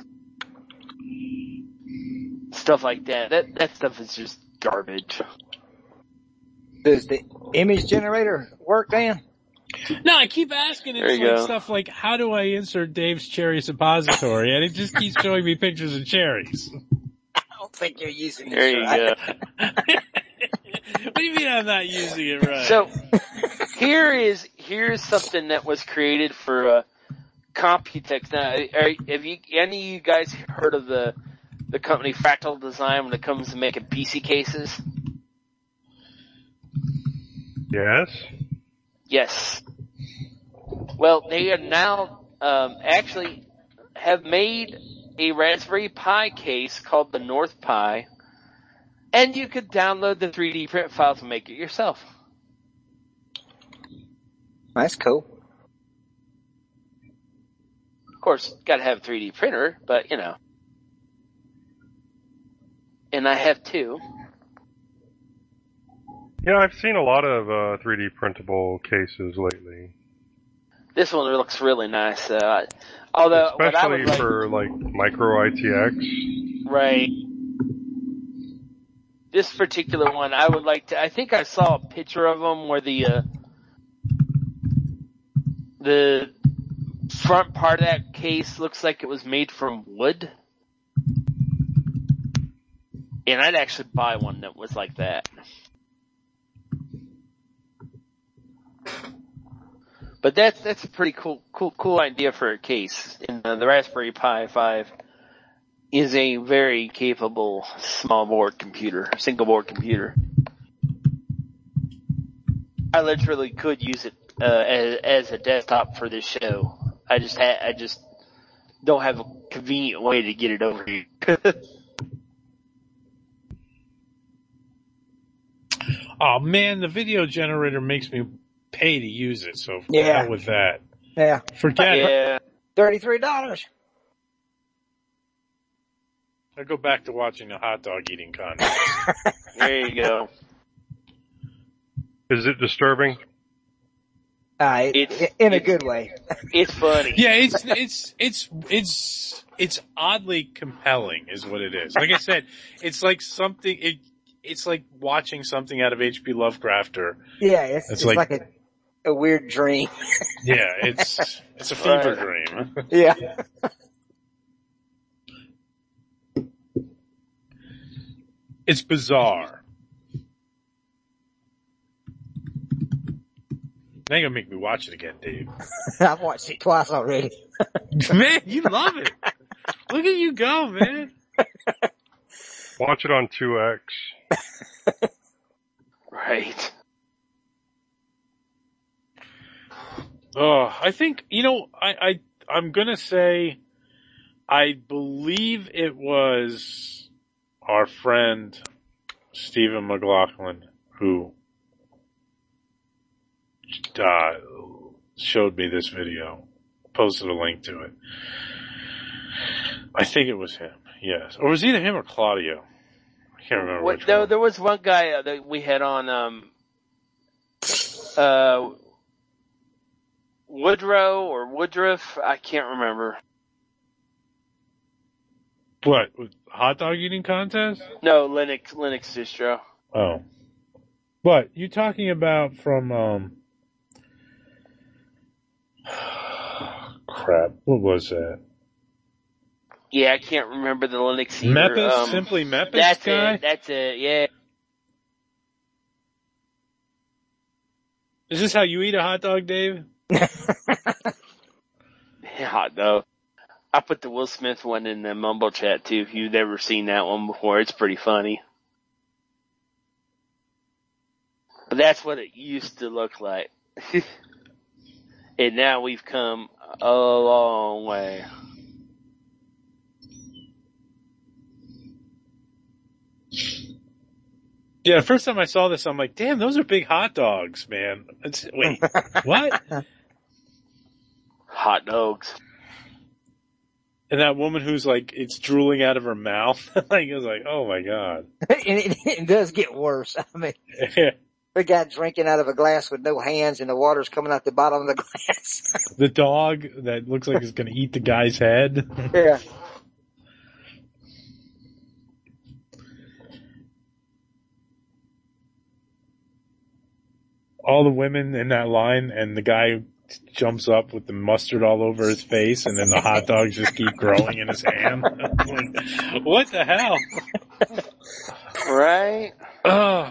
Stuff like that. That that stuff is just garbage. Does the image generator work, Dan? No, I keep asking it There you like go. stuff like, how do I insert Dave's cherry suppository? And it just keeps showing me pictures of cherries. I don't think you're using There this you right. go. What do you mean I'm not using it right? So here is here's something that was created for uh, Computex. Now, are, have you any of you guys heard of the the company Fractal Design when it comes to making P C cases? Yes. Yes. Well, they are now um, actually have made a Raspberry Pi case called the North Pi, and you could download the three D print files and make it yourself. That's cool. course, gotta have a three D printer, but you know. And I have two. Yeah, I've seen a lot of uh, three D printable cases lately. This one looks really nice. Uh, although, Especially what I would like, for like micro I T X. right. This particular one, I would like to. I think I saw a picture of them where the uh, the front part of that case looks like it was made from wood, and I'd actually buy one that was like that. But that's that's a pretty cool cool cool idea for a case. And uh, the Raspberry Pi five is a very capable small board computer, single board computer. I literally could use it uh, as, as a desktop for this show. I just ha- I just don't have a convenient way to get it over here. Oh man, the video generator makes me pay to use it, so Yeah. hell with that. Yeah. Forget it. Yeah. thirty-three dollars. I go back to watching the hot dog eating contest. There you go. Is it disturbing? Uh, it, It's- in a it's- good way. It's funny. Yeah, it's it's it's it's it's oddly compelling, is what it is. Like I said, it's like something. It it's like watching something out of H P Lovecraft, or Yeah, it's, It's it's like- like, a, a weird dream. yeah, it's it's a fever Right. dream. Yeah. It's bizarre. Now you're gonna make me watch it again, Dave. I've watched it twice already. Man, you love it. Look at you go, man. Watch it on two X. Right. Oh, I think, you know, I, I, I'm gonna say, I believe it was our friend Stephen McLaughlin who, uh, showed me this video, posted a link to it. I think it was him, yes. Or it was either him or Claudio. I can't remember What, which no, one. there was one guy uh, that we had on, um, uh, Woodrow or Woodruff. I can't remember. What? Hot dog eating contest? No, Linux, Linux distro. Oh. What? You talking about from, um, crap. What was that? Yeah, I can't remember the Linux either. Mepis? Um, Simply Mepis That's guy? it. That's it. Yeah. Is this how you eat a hot dog, Dave? Yeah, no. I put the Will Smith one in the Mumble chat too. If you've never seen that one before, it's pretty funny. But that's what it used to look like. And now we've come a long way. Yeah, the first time I saw this, I'm like, damn, those are big hot dogs, man. It's, wait, what? Hot dogs. And that woman who's like, it's drooling out of her mouth. Like, I was like, oh my god. and it, it does get worse. I mean, the guy drinking out of a glass with no hands and the water's coming out the bottom of the glass. The dog that looks like it's gonna eat the guy's head. Yeah. All the women in that line, and the guy jumps up with the mustard all over his face, and then the hot dogs just keep growing in his hand. Like, what the hell? Right? Oh.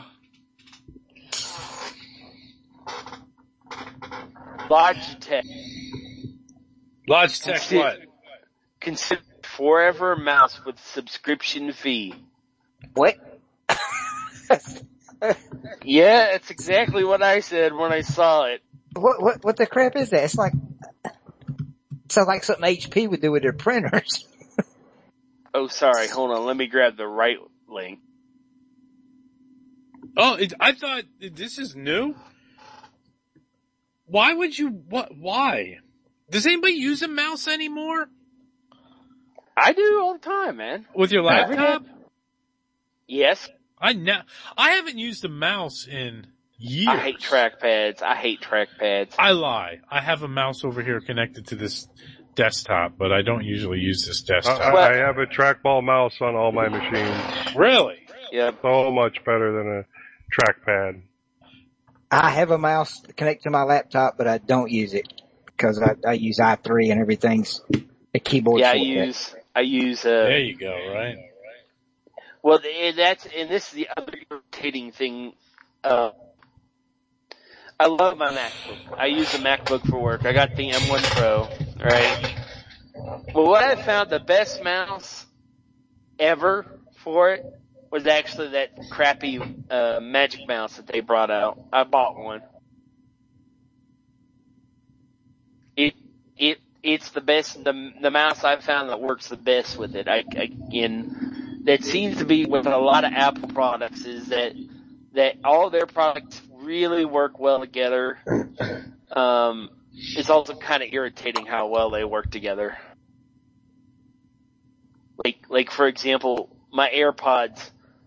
Logitech. Logitech Consi- what? Consider Forever Mouse with subscription fee. What? Yeah, that's exactly what I said when I saw it. What, what, what the crap is that? It's like, sounds like something H P would do with their printers. Oh, sorry. Hold on. Let me grab the right link. Oh, it, I thought this is new. Why would you? What? Why? Does anybody use a mouse anymore? I do all the time, man. With your laptop? Yes. I ne- I haven't used a mouse in years. I hate trackpads. I hate trackpads. I lie. I have a mouse over here connected to this desktop, but I don't usually use this desktop. I, I have a trackball mouse on all my machines. Really? Yeah. So much better than a trackpad. I have a mouse connected to my laptop, but I don't use it because I, I use i three and everything's a keyboard Yeah, I shortcut. use, I use, uh, There you go, right? well, and that's, and this is the other irritating thing, uh, I love my MacBook. I use the MacBook for work. I got the M one Pro, right? Well, what I found the best mouse ever for it was actually that crappy, uh, Magic Mouse that they brought out. I bought one. It, it, it's the best, the, the mouse I've found that works the best with it. I, again, that seems to be with a lot of Apple products is that, that all their products really work well together. Um, it's also kind of irritating how well they work together. Like, like for example, my AirPods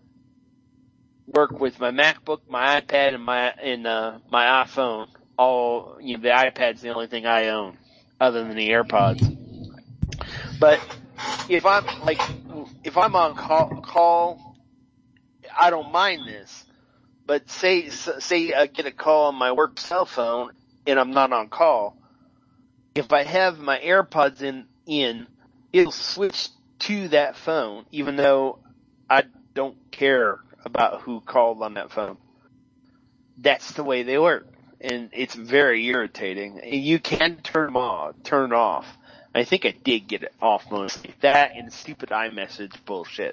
work with my MacBook, my iPad, and my and uh, my iPhone. All you know, the iPad's the only thing I own, other than the AirPods. But if I'm like, if I'm on call, call, I don't mind this. But say say I get a call on my work cell phone and I'm not on call. If I have my AirPods in in, it'll switch to that phone, even though I don't care about who called on that phone. That's the way they work, and it's very irritating. You can turn them off, turn it off. I think I did get it off mostly. That and stupid iMessage bullshit.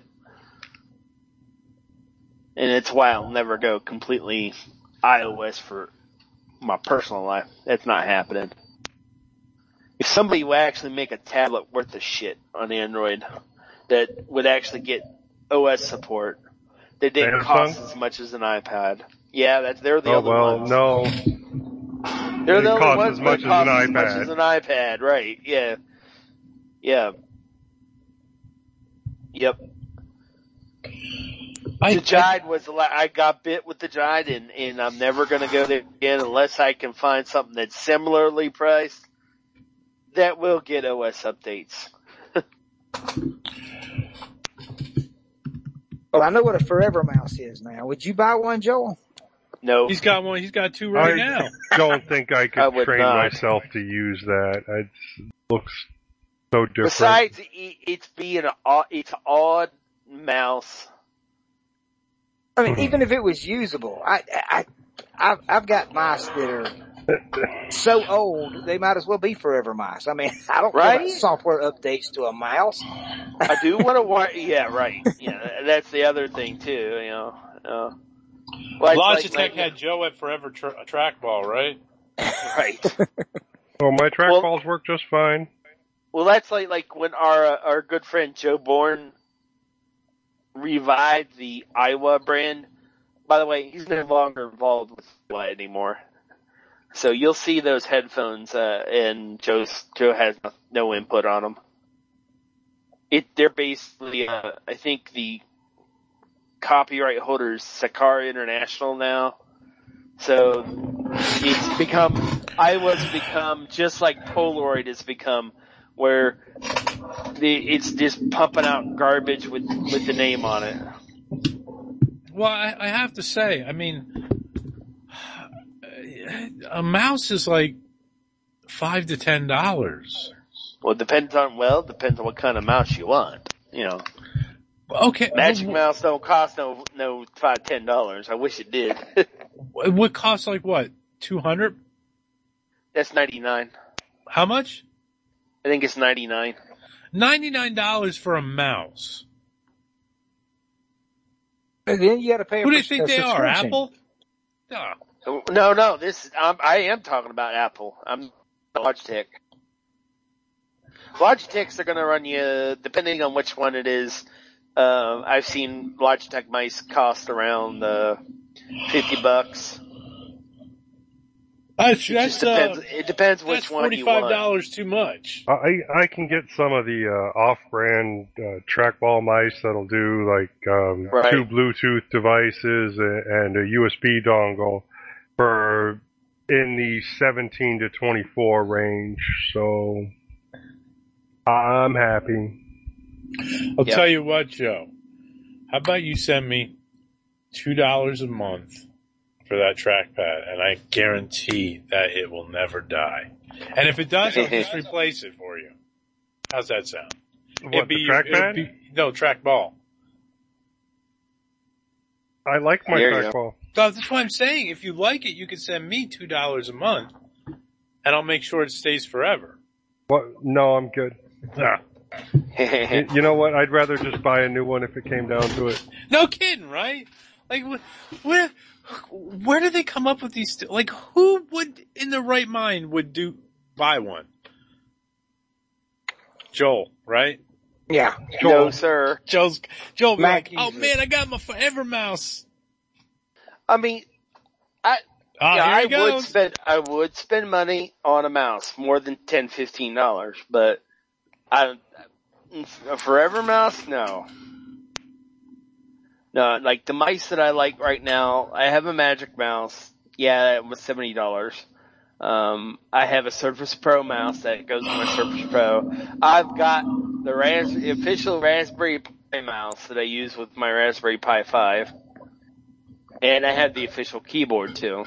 And it's why I'll never go completely iOS for my personal life. That's not happening. If somebody would actually make a tablet worth of shit on Android that would actually get O S support, that didn't Samsung? cost as much as an iPad. Yeah, that's they're the Oh, other well, ones. no. They're It the only costs ones as much that as cost an as much iPad. as an iPad, right? Yeah. Yeah. Yep. I, the Jide was the la- I got bit with the Jide, and, and I'm never going to go there again unless I can find something that's similarly priced that will get O S updates. Well, I know what a Forever Mouse is now. Would you buy one, Joel? No. He's got one. He's got two right I now. don't think I could I would train not. myself to use that. It looks so different. Besides, it- it's being an odd, it's an odd mouse. I mean, even if it was usable, I, I, I've, I've got mice that are so old, they might as well be Forever Mice. I mean, I don't Right? know about software updates to a mouse. I do want to watch, yeah, right. Yeah, that's the other thing too, you know. Uh, well, it's Logitech like- had Joe at Forever tra- Trackball, right? right. Oh, my trackballs Well- work just fine. Well, that's like, like when our, uh, our good friend Joe Bourne revived the Iowa brand. By the way, he's no longer involved with Iowa anymore. So you'll see those headphones, uh, and Joe's, Joe has no input on them. It, they're basically, uh, I think the copyright holder is Sakara International now. So it's become, Iowa's become just like Polaroid has become, where the, it's just pumping out garbage with, with the name on it. Well, I, I have to say, I mean, a mouse is like five to ten dollars. Well, it depends on, well, it depends on what kind of mouse you want. You know, Okay, Magic well, Mouse don't cost no, no five, ten dollars. I wish it did. it would cost like what, two hundred? That's ninety-nine. How much? I think it's ninety-nine. Ninety-nine dollars for a mouse. And then you got to pay. Who do a you think a they are? subscription. Apple? No. No, no, this, I'm, I am talking about Apple. I'm Logitech. Logitechs are gonna run you, depending on which one it is, uh, I've seen Logitech mice cost around, uh, fifty bucks. That's, It that's, just depends. uh, It depends which that's one you forty-five want. dollars too much. I I can get some of the uh, off-brand uh, trackball mice that'll do like um, Right. two Bluetooth devices and, and a U S B dongle for in the seventeen to twenty-four range. So I'm happy. I'll Yep. tell you what, Joe. How about you send me two dollars a month for that trackpad, and I guarantee that it will never die. And if it does, I'll just replace it for you. How's that sound? What, It'd the be- trackpad? it'd be- no, trackball. I like my There you go. trackball. So that's what I'm saying. If you like it, you can send me two dollars a month, and I'll make sure it stays forever. What? No, I'm good. Ah. You, you know what? I'd rather just buy a new one if it came down to it. No kidding, right? Like, wh- where, where do they come up with these? St- like, who would, in their right mind, would do buy one? Joel, right? Yeah. No, sir. Joel's Joel, be like, Mac oh uses man, I got my Forever Mouse. I mean, I Ah, yeah, here I he would goes. spend I would spend money on a mouse more than ten, fifteen dollars, but I a Forever Mouse, no. No, like the mice that I like right now, I have a Magic Mouse. Yeah, it was seventy dollars. Um, I have a Surface Pro mouse that goes with my Surface Pro. I've got the ras- official Raspberry Pi mouse that I use with my Raspberry Pi five. And I have the official keyboard too.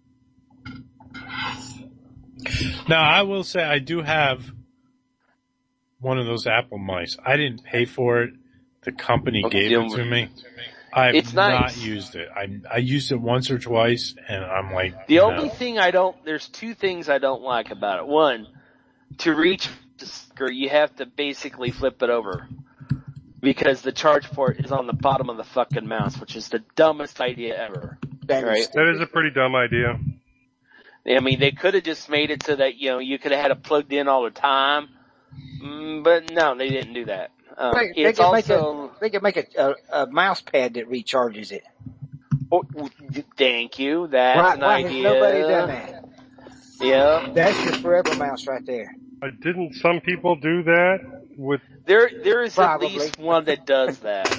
Now, I will say I do have one of those Apple mice. I didn't pay for it. The company Okay, gave it to me. I've It's not nice. used it. I I used it once or twice, and I'm like, The no. only thing I don't, there's two things I don't like about it. One, to reach the speaker, you have to basically flip it over. Because the charge port is on the bottom of the fucking mouse, which is the dumbest idea ever. That is Right. That is a pretty dumb idea. I mean, they could have just made it so that, you know, you could have had it plugged in all the time. Mm, but no, they didn't do that. Um, They, they it's could make also, a they could make a, a, a mouse pad that recharges it. oh, thank you, that's Why, an why has idea. nobody done that? Yeah. That's your Forever Mouse right there. Uh, didn't some people do that with? There, there is Probably. at least one that does that.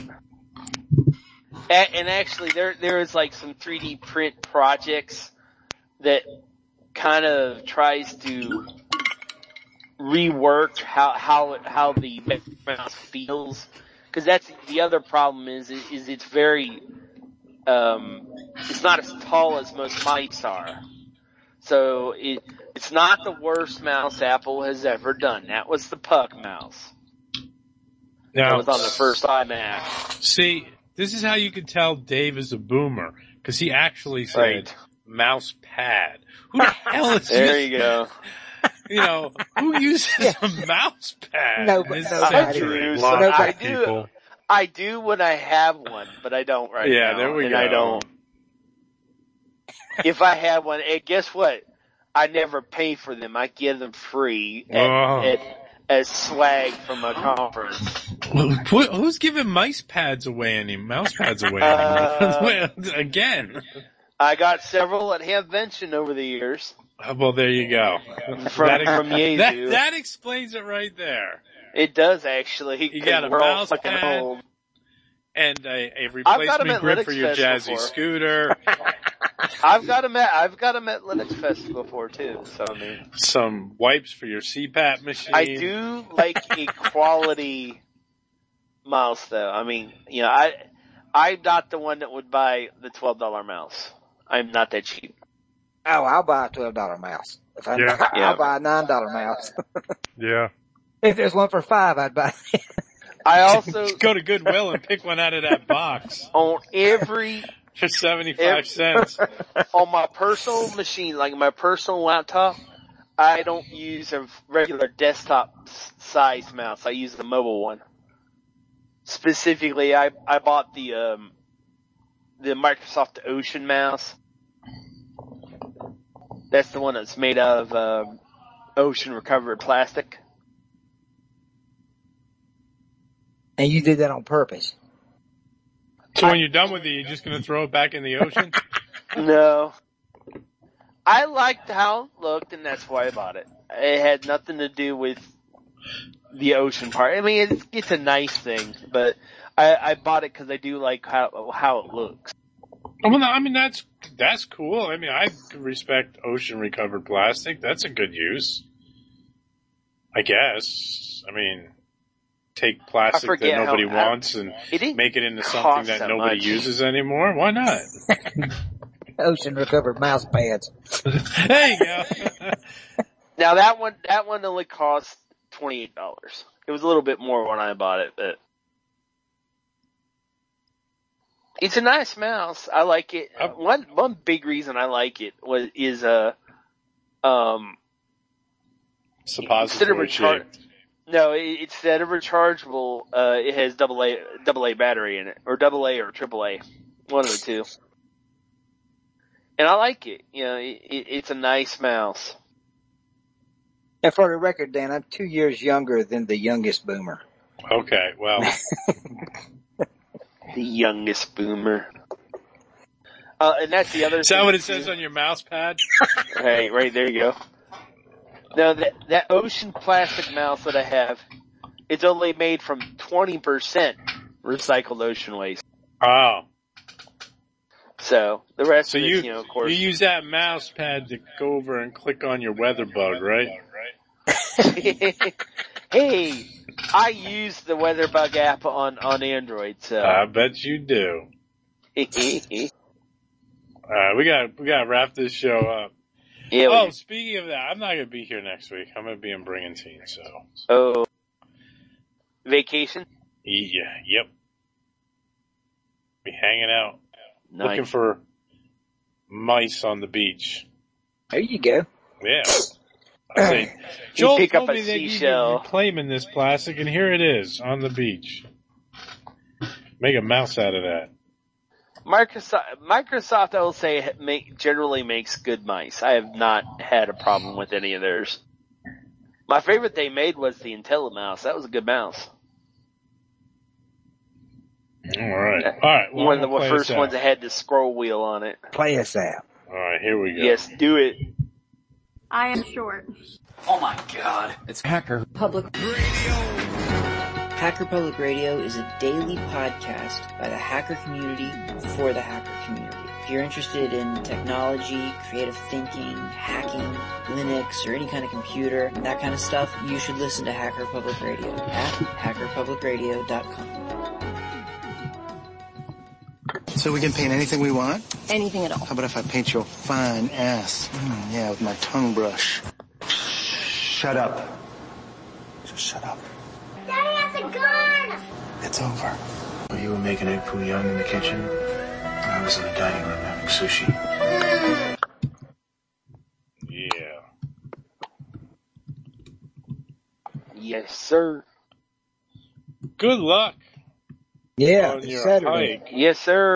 A- and actually, there, there is like some three D print projects that kind of tries to rework how how it, how the mouse feels. Because that's the other problem is is it's very um it's not as tall as most mice are. So it it's not the worst mouse Apple has ever done. That was the Puck mouse. That Now, was on the first iMac. see, this is how you can tell Dave is a boomer, because he actually said Right. mouse pad. Who the hell is There this? you go. You know, who uses a mouse pad No, in but this nobody. century? So Lots I of do. people. I do when I have one, but I don't right Yeah, now. there we and go. I don't. If I had one, and guess what? I never pay for them. I give them free at, Oh. at, as swag from a conference. Who- Who's giving mice pads away any mouse pads away Uh, anymore? Again. I got several at Hamvention over the years. Uh, Well, there you go. From- that, from Yaesu. that, that explains it right there. It does actually. You got a 'cause we're all mouse fucking pad. home. And a, a I've got 'em replacement at grip Linux for your Fest jazzy before. scooter. I've got them at I've got 'em at Linux Fest before too. So I mean, Some wipes for your C PAP machine. I do like a quality mouse though. I mean, you know, I I'm not the one that would buy the twelve dollar mouse. I'm not that cheap. Oh, I'll buy a twelve dollar mouse. If I, Yeah. I'll Yeah. buy a nine dollar mouse. Yeah. If there's one for five, I'd buy it. I also Go to Goodwill and pick one out of that box on every for seventy-five Every- cents. on my personal machine, like my personal laptop, I don't use a regular desktop s- size mouse. I use the mobile one. Specifically, I I bought the um the Microsoft Ocean mouse. That's the one that's made out of um, ocean recovered plastic. And you did that on purpose. So when you're done with it, you're just going to throw it back in the ocean? No, I liked how it looked, and that's why I bought it. It had nothing to do with the ocean part. I mean, it's, it's a nice thing, but I, I bought it because I do like how how it looks. Well, no, I mean, that's that's cool. I mean, I respect ocean recovered plastic. That's a good use, I guess. I mean, take plastic that nobody how, wants and it make it into something that, that nobody much. uses anymore. Why not? Ocean recovered mouse pads. There you go. Now that one, that one only cost twenty-eight dollars. It was a little bit more when I bought it, but it's a nice mouse. I like it. Oh. One one big reason I like it was is a uh, um suppository recharge. No, it, instead of rechargeable, uh, it has double A double A battery in it, or double A or triple A, one of the two. And I like it. You know, it, it, it's a nice mouse. And for the record, Dan, I'm two years younger than the youngest boomer. Okay, well. The youngest boomer. Uh, and that's the other Is that what it says on your mouse pad? Hey, right, there you go. Now, that, that ocean plastic mouse that I have, it's only made from twenty percent recycled ocean waste. Oh. So, the rest so of it, you, you know, of course. You use that mouse pad to go over and click on your weather bug, right? Hey, I use the WeatherBug app on, on Android, so. I bet you do. Alright, we gotta, we gotta wrap this show up. Yeah, oh, we, speaking of that, I'm not gonna be here next week. I'm gonna be in Brigantine, so. Oh. Vacation? Yeah, yep. Be hanging out. Nice. Looking for mice on the beach. There you go. Yeah. I say, Joel pick told up me a they seashell. keep reclaiming this plastic, and here it is on the beach. Make a mouse out of that. Microsoft, Microsoft, I will say, make, generally makes good mice. I have not had a problem with any of theirs. My favorite they made was the IntelliMouse. That was a good mouse. All right. All right. Well, one of the first ones that had the scroll wheel on it. Play us out. All right, here we go. Yes, do it. I am short. Oh my god. It's Hacker Public Radio. Hacker Public Radio is a daily podcast by the hacker community for the hacker community. If you're interested in technology, creative thinking, hacking, Linux, or any kind of computer, that kind of stuff, you should listen to Hacker Public Radio at hacker public radio dot com. So we can paint anything we want? Anything at all. How about if I paint your fine ass? Mm, yeah, with my tongue brush. Shut up. Just shut up. Daddy has a gun! It's over. Well, you were making egg foo young in the kitchen. I was in the dining room having sushi. Yeah. Yes, sir. Good luck. Yeah, on your Saturday. hike. Yes, sir.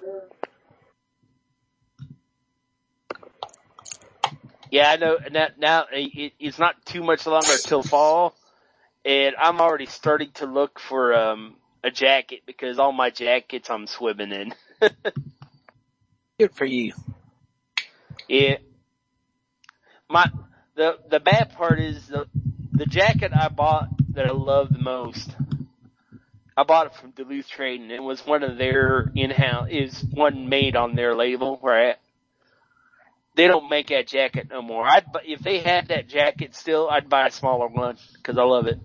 Yeah, I know. Now, now it, it's not too much longer till fall, and I'm already starting to look for um a jacket because all my jackets I'm swimming in. Good for you. Yeah. My the the bad part is the the jacket I bought that I love the most. I bought it from Duluth Trading. It was one of their in-house. Is one made on their label, right? They don't make that jacket no more. I'd if they had that jacket still, I'd buy a smaller one because I love it.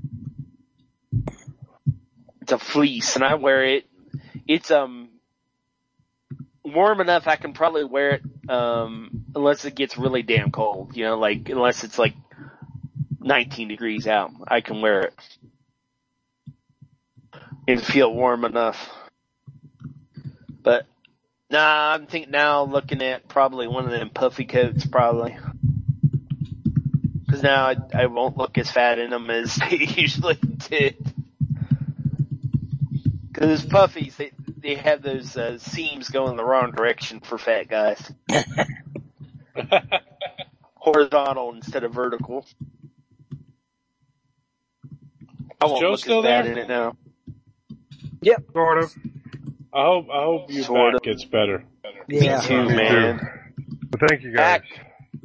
It's a fleece, and I wear it. It's um warm enough I can probably wear it um unless it gets really damn cold. You know, like unless it's like nineteen degrees out, I can wear it and feel warm enough. But nah, I'm thinking now looking at probably one of them puffy coats probably. Cause now I, I won't look as fat in them as they usually did. Cause those puffies, they, they have those uh, seams going the wrong direction for fat guys. Horizontal instead of vertical. I won't Joe look still as bad there? in it now. Yep. Sort of. I hope I hope your Sort back of. gets better. Yeah. Me too, man. But thank you guys. Back.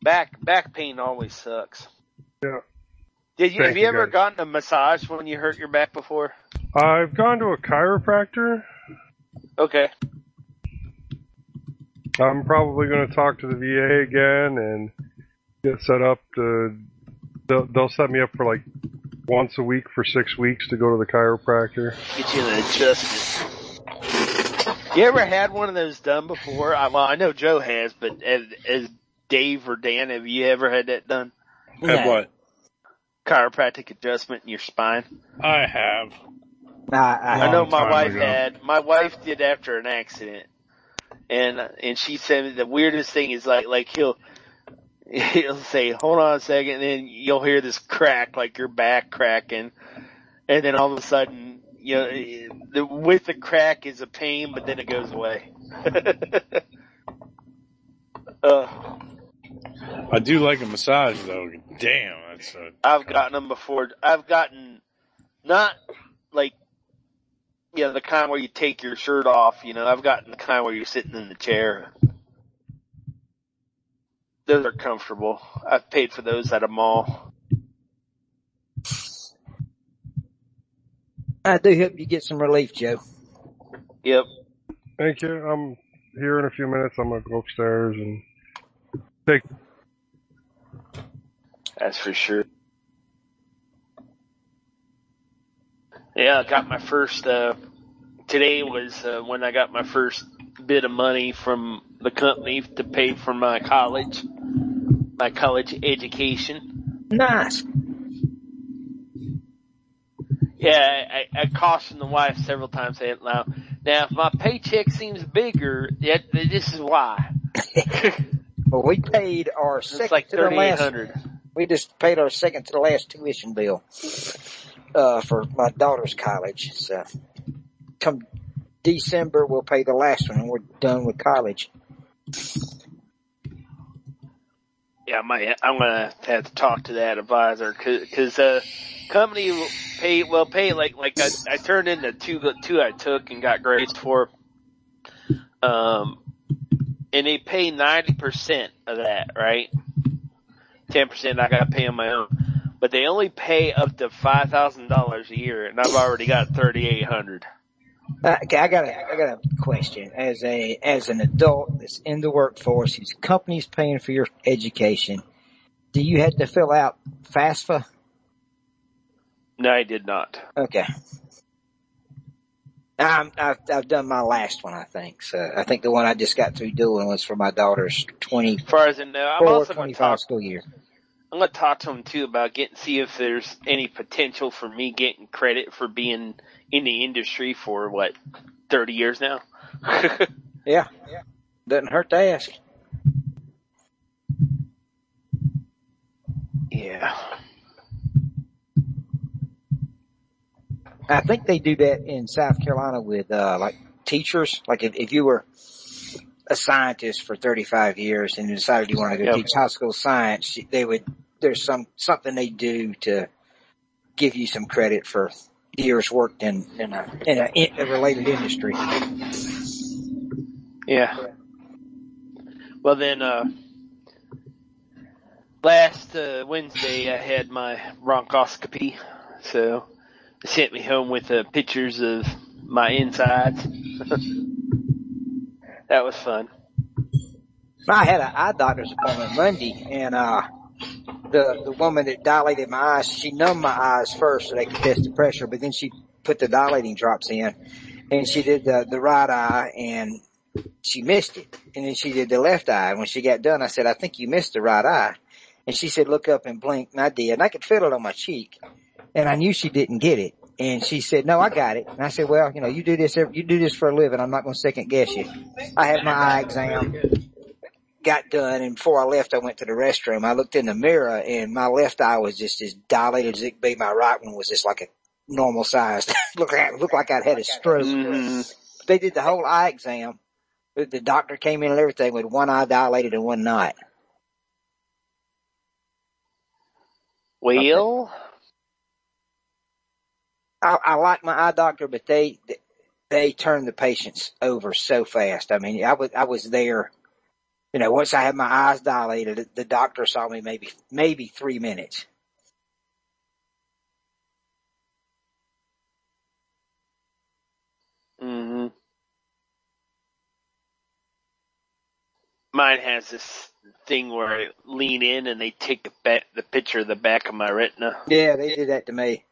Back back pain always sucks. Yeah. Did you Thank have you, you, ever guys. gotten a massage when you hurt your back before? I've gone to a chiropractor. Okay. I'm probably going to talk to the V A again and get set up to. They'll, they'll set me up for like once a week for six weeks to go to the chiropractor. Get you an adjustment. You ever had one of those done before? I, well, I know Joe has, but as, as Dave or Dan, have you ever had that done? Had what? Chiropractic adjustment in your spine. I have. I, I, I know my time wife ago. had. My wife did after an accident, and and she said the weirdest thing is like like he'll he'll say, "Hold on a second," and then you'll hear this crack, like your back cracking, and then all of a sudden, you know, the, with the crack is a pain, but then it goes away. uh, I do like a massage though. Damn, that's a, I've gotten them before. I've gotten not like, you know, the kind where you take your shirt off, you know, I've gotten the kind where you're sitting in the chair. Those are comfortable. I've paid for those at a mall. I do hope you get some relief, Joe. Yep. Thank you. I'm here in a few minutes. I'm going to go upstairs and take. That's for sure. Yeah, I got my first, uh, today was uh, when I got my first bit of money from the company to pay for my college, my college education. Nice. Yeah, I, I cautioned the wife several times saying, now, now if my paycheck seems bigger, that, this is why. Well, we paid our second It's like to the thirty-eight last. hundred. We just paid our second to the last tuition bill uh, for my daughter's college. So, come December, we'll pay the last one, and we're done with college. Yeah, I might, I'm gonna have to talk to that advisor, cause, cause, uh, company will pay, well, pay like, like I, I turned in the two, two I took and got grades for, um, and they pay ninety percent of that, right? ten percent I gotta pay on my own. But they only pay up to five thousand dollars a year, and I've already got thirty-eight hundred. Uh, okay, I got a, I got a question. As a, as an adult that's in the workforce, whose company's paying for your education, do you have to fill out FAFSA? No, I did not. Okay. I'm, I've, I've done my last one, I think. So I think the one I just got through doing was for my daughter's twenty, As far as I know, I'm also going to twenty-five talk, school year. I'm going to talk to them too about getting, see if there's any potential for me getting credit for being in the industry for what, thirty years now? Yeah. Doesn't hurt to ask. Yeah. I think they do that in South Carolina with, uh, like teachers. Like if, if you were a scientist for thirty-five years and you decided you wanted to go Yep. teach high school science, they would, there's some, something they do to give you some credit for years worked in, in a, in a, in a related industry. Yeah. Well then, uh, last, uh, Wednesday I had my bronchoscopy, so they sent me home with, uh, pictures of my insides. That was fun. I had an eye doctor's appointment Monday, and, uh, the, the woman that dilated my eyes, she numbed my eyes first so they could test the pressure, but then she put the dilating drops in, and she did the, the right eye, and she missed it. And then she did the left eye. And when she got done, I said, I think you missed the right eye. And she said, look up and blink. And I did. And I could feel it on my cheek. And I knew she didn't get it. And she said, no, I got it. And I said, well, you know, you do this, every, you do this for a living. I'm not going to second guess you. I had my eye exam, got done. And before I left, I went to the restroom. I looked in the mirror and my left eye was just as dilated as it could be. My right one was just like a normal size. looked like, looked like I'd had a stroke. Mm-hmm. They did the whole eye exam. The doctor came in and everything with one eye dilated and one not. Well, I, I like my eye doctor, but they they turn the patients over so fast. I mean, I was I was there You know, once I had my eyes dilated, the doctor saw me maybe, maybe three minutes. Mm-hmm. Mine has this thing where I lean in and they take the back, the picture of the back of my retina. Yeah, they did that to me.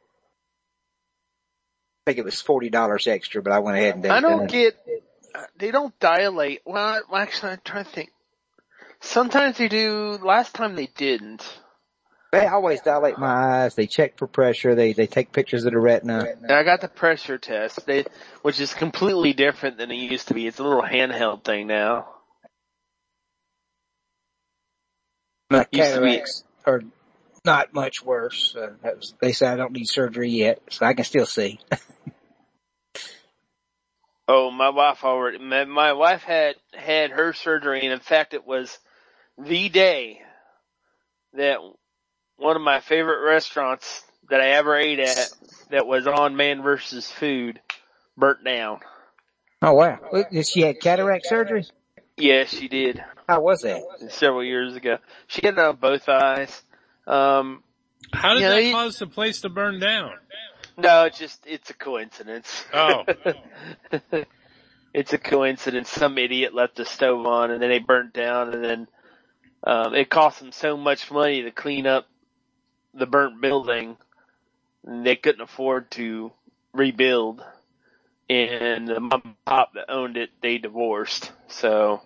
I think it was forty dollars extra, but I went ahead and did it. I don't get, they don't dilate. Well, actually, I'm trying to think. Sometimes they do. Last time they didn't. They always dilate my eyes. They check for pressure. They they take pictures of the retina. I got the pressure test, they, which is completely different than it used to be. It's a little handheld thing now. My cataracts are not much worse. Uh, that was, they say I don't need surgery yet, so I can still see. Oh, my wife already, my, my wife had, had her surgery, and in fact it was the day that one of my favorite restaurants that I ever ate at that was on Man versus Food burnt down. Oh wow. Did she have cataract surgery? Yes, she did. How was that? Several years ago. She had it on both eyes. Um, How did you know, that he, cause the place to burn down? No, it's just, it's a coincidence. Oh. It's a coincidence. Some idiot left the stove on and then they burnt down, and then, um, it cost them so much money to clean up the burnt building, they couldn't afford to rebuild. And the mom and pop that owned it, they divorced. So,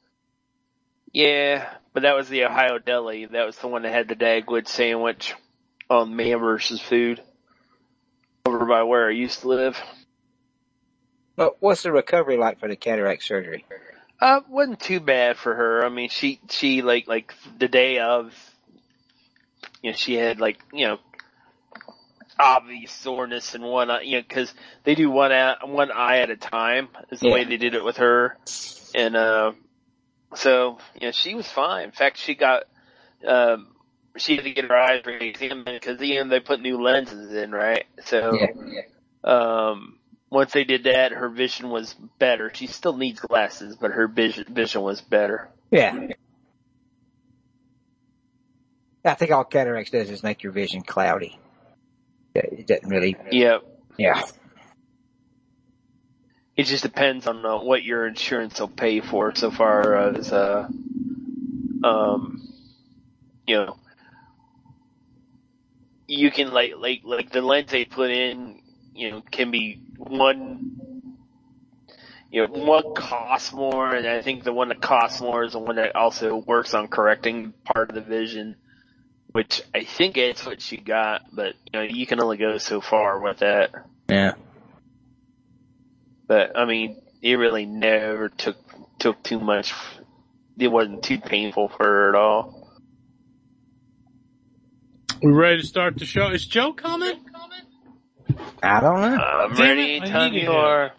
yeah, but that was the Ohio Deli. That was the one that had the Dagwood sandwich on Man versus Food over by where I used to live. Well, what's the recovery like for the cataract surgery? Uh, wasn't too bad for her. I mean, she, she like, like the day of, you know, she had like, you know, obvious soreness in one eye, you know, cause they do one eye, one eye at a time is the yeah. way they did it with her. And, uh, so, you know, she was fine. In fact, she got, um, she had to get her eyes re-examined because, you know, they put new lenses in, right? So, yeah, yeah. um, once they did that, her vision was better. She still needs glasses, but her vision, vision was better. Yeah. I think all cataracts does is make your vision cloudy. It doesn't really. Yep. Yeah. It just depends on uh, what your insurance will pay for, so far as, uh, um, you know, you can like, like, like the lens they put in, you know, can be one, you know, one costs more, and I think the one that costs more is the one that also works on correcting part of the vision, which I think it's what she got, but, you know, you can only go so far with that. Yeah. But, I mean, it really never took, took too much. It wasn't too painful for her at all. We ready to start the show? Is Joe coming? I don't know. I'm Damn ready it, I anytime needed you are.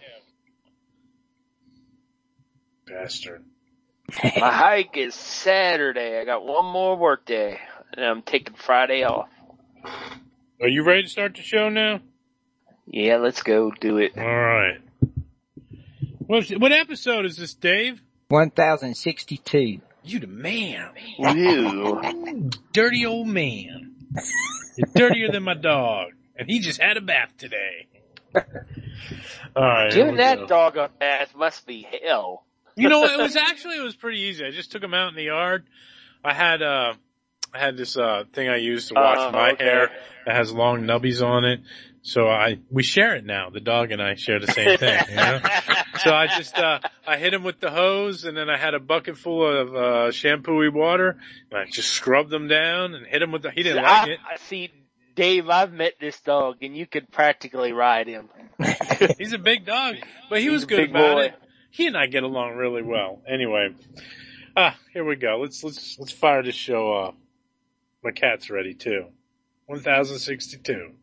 Bastard. My hike is Saturday. I got one more work day, and I'm taking Friday off. Are you ready to start the show now? Yeah, let's go do it. All right. What, what episode is this, Dave? one thousand sixty-two. You the man. Ew. Dirty old man. You're dirtier than my dog. And he just had a bath today. All right. Giving that go. dog a bath must be hell. You know, it was actually, it was pretty easy. I just took him out in the yard. I had, uh, I had this, uh, thing I used to wash uh, my okay. hair that has long nubbies on it. So I, we share it now. The dog and I share the same thing, you know? So I just, uh, I hit him with the hose, and then I had a bucket full of, uh, shampooy water, and I just scrubbed them down and hit him with the, he didn't I, like it. I see, Dave, I've met this dog, and you could practically ride him. He's a big dog, but he He's was a good big about boy. it. He and I get along really well. Anyway, ah, here we go. Let's, let's, let's fire this show off. My cat's ready too. one thousand sixty-two.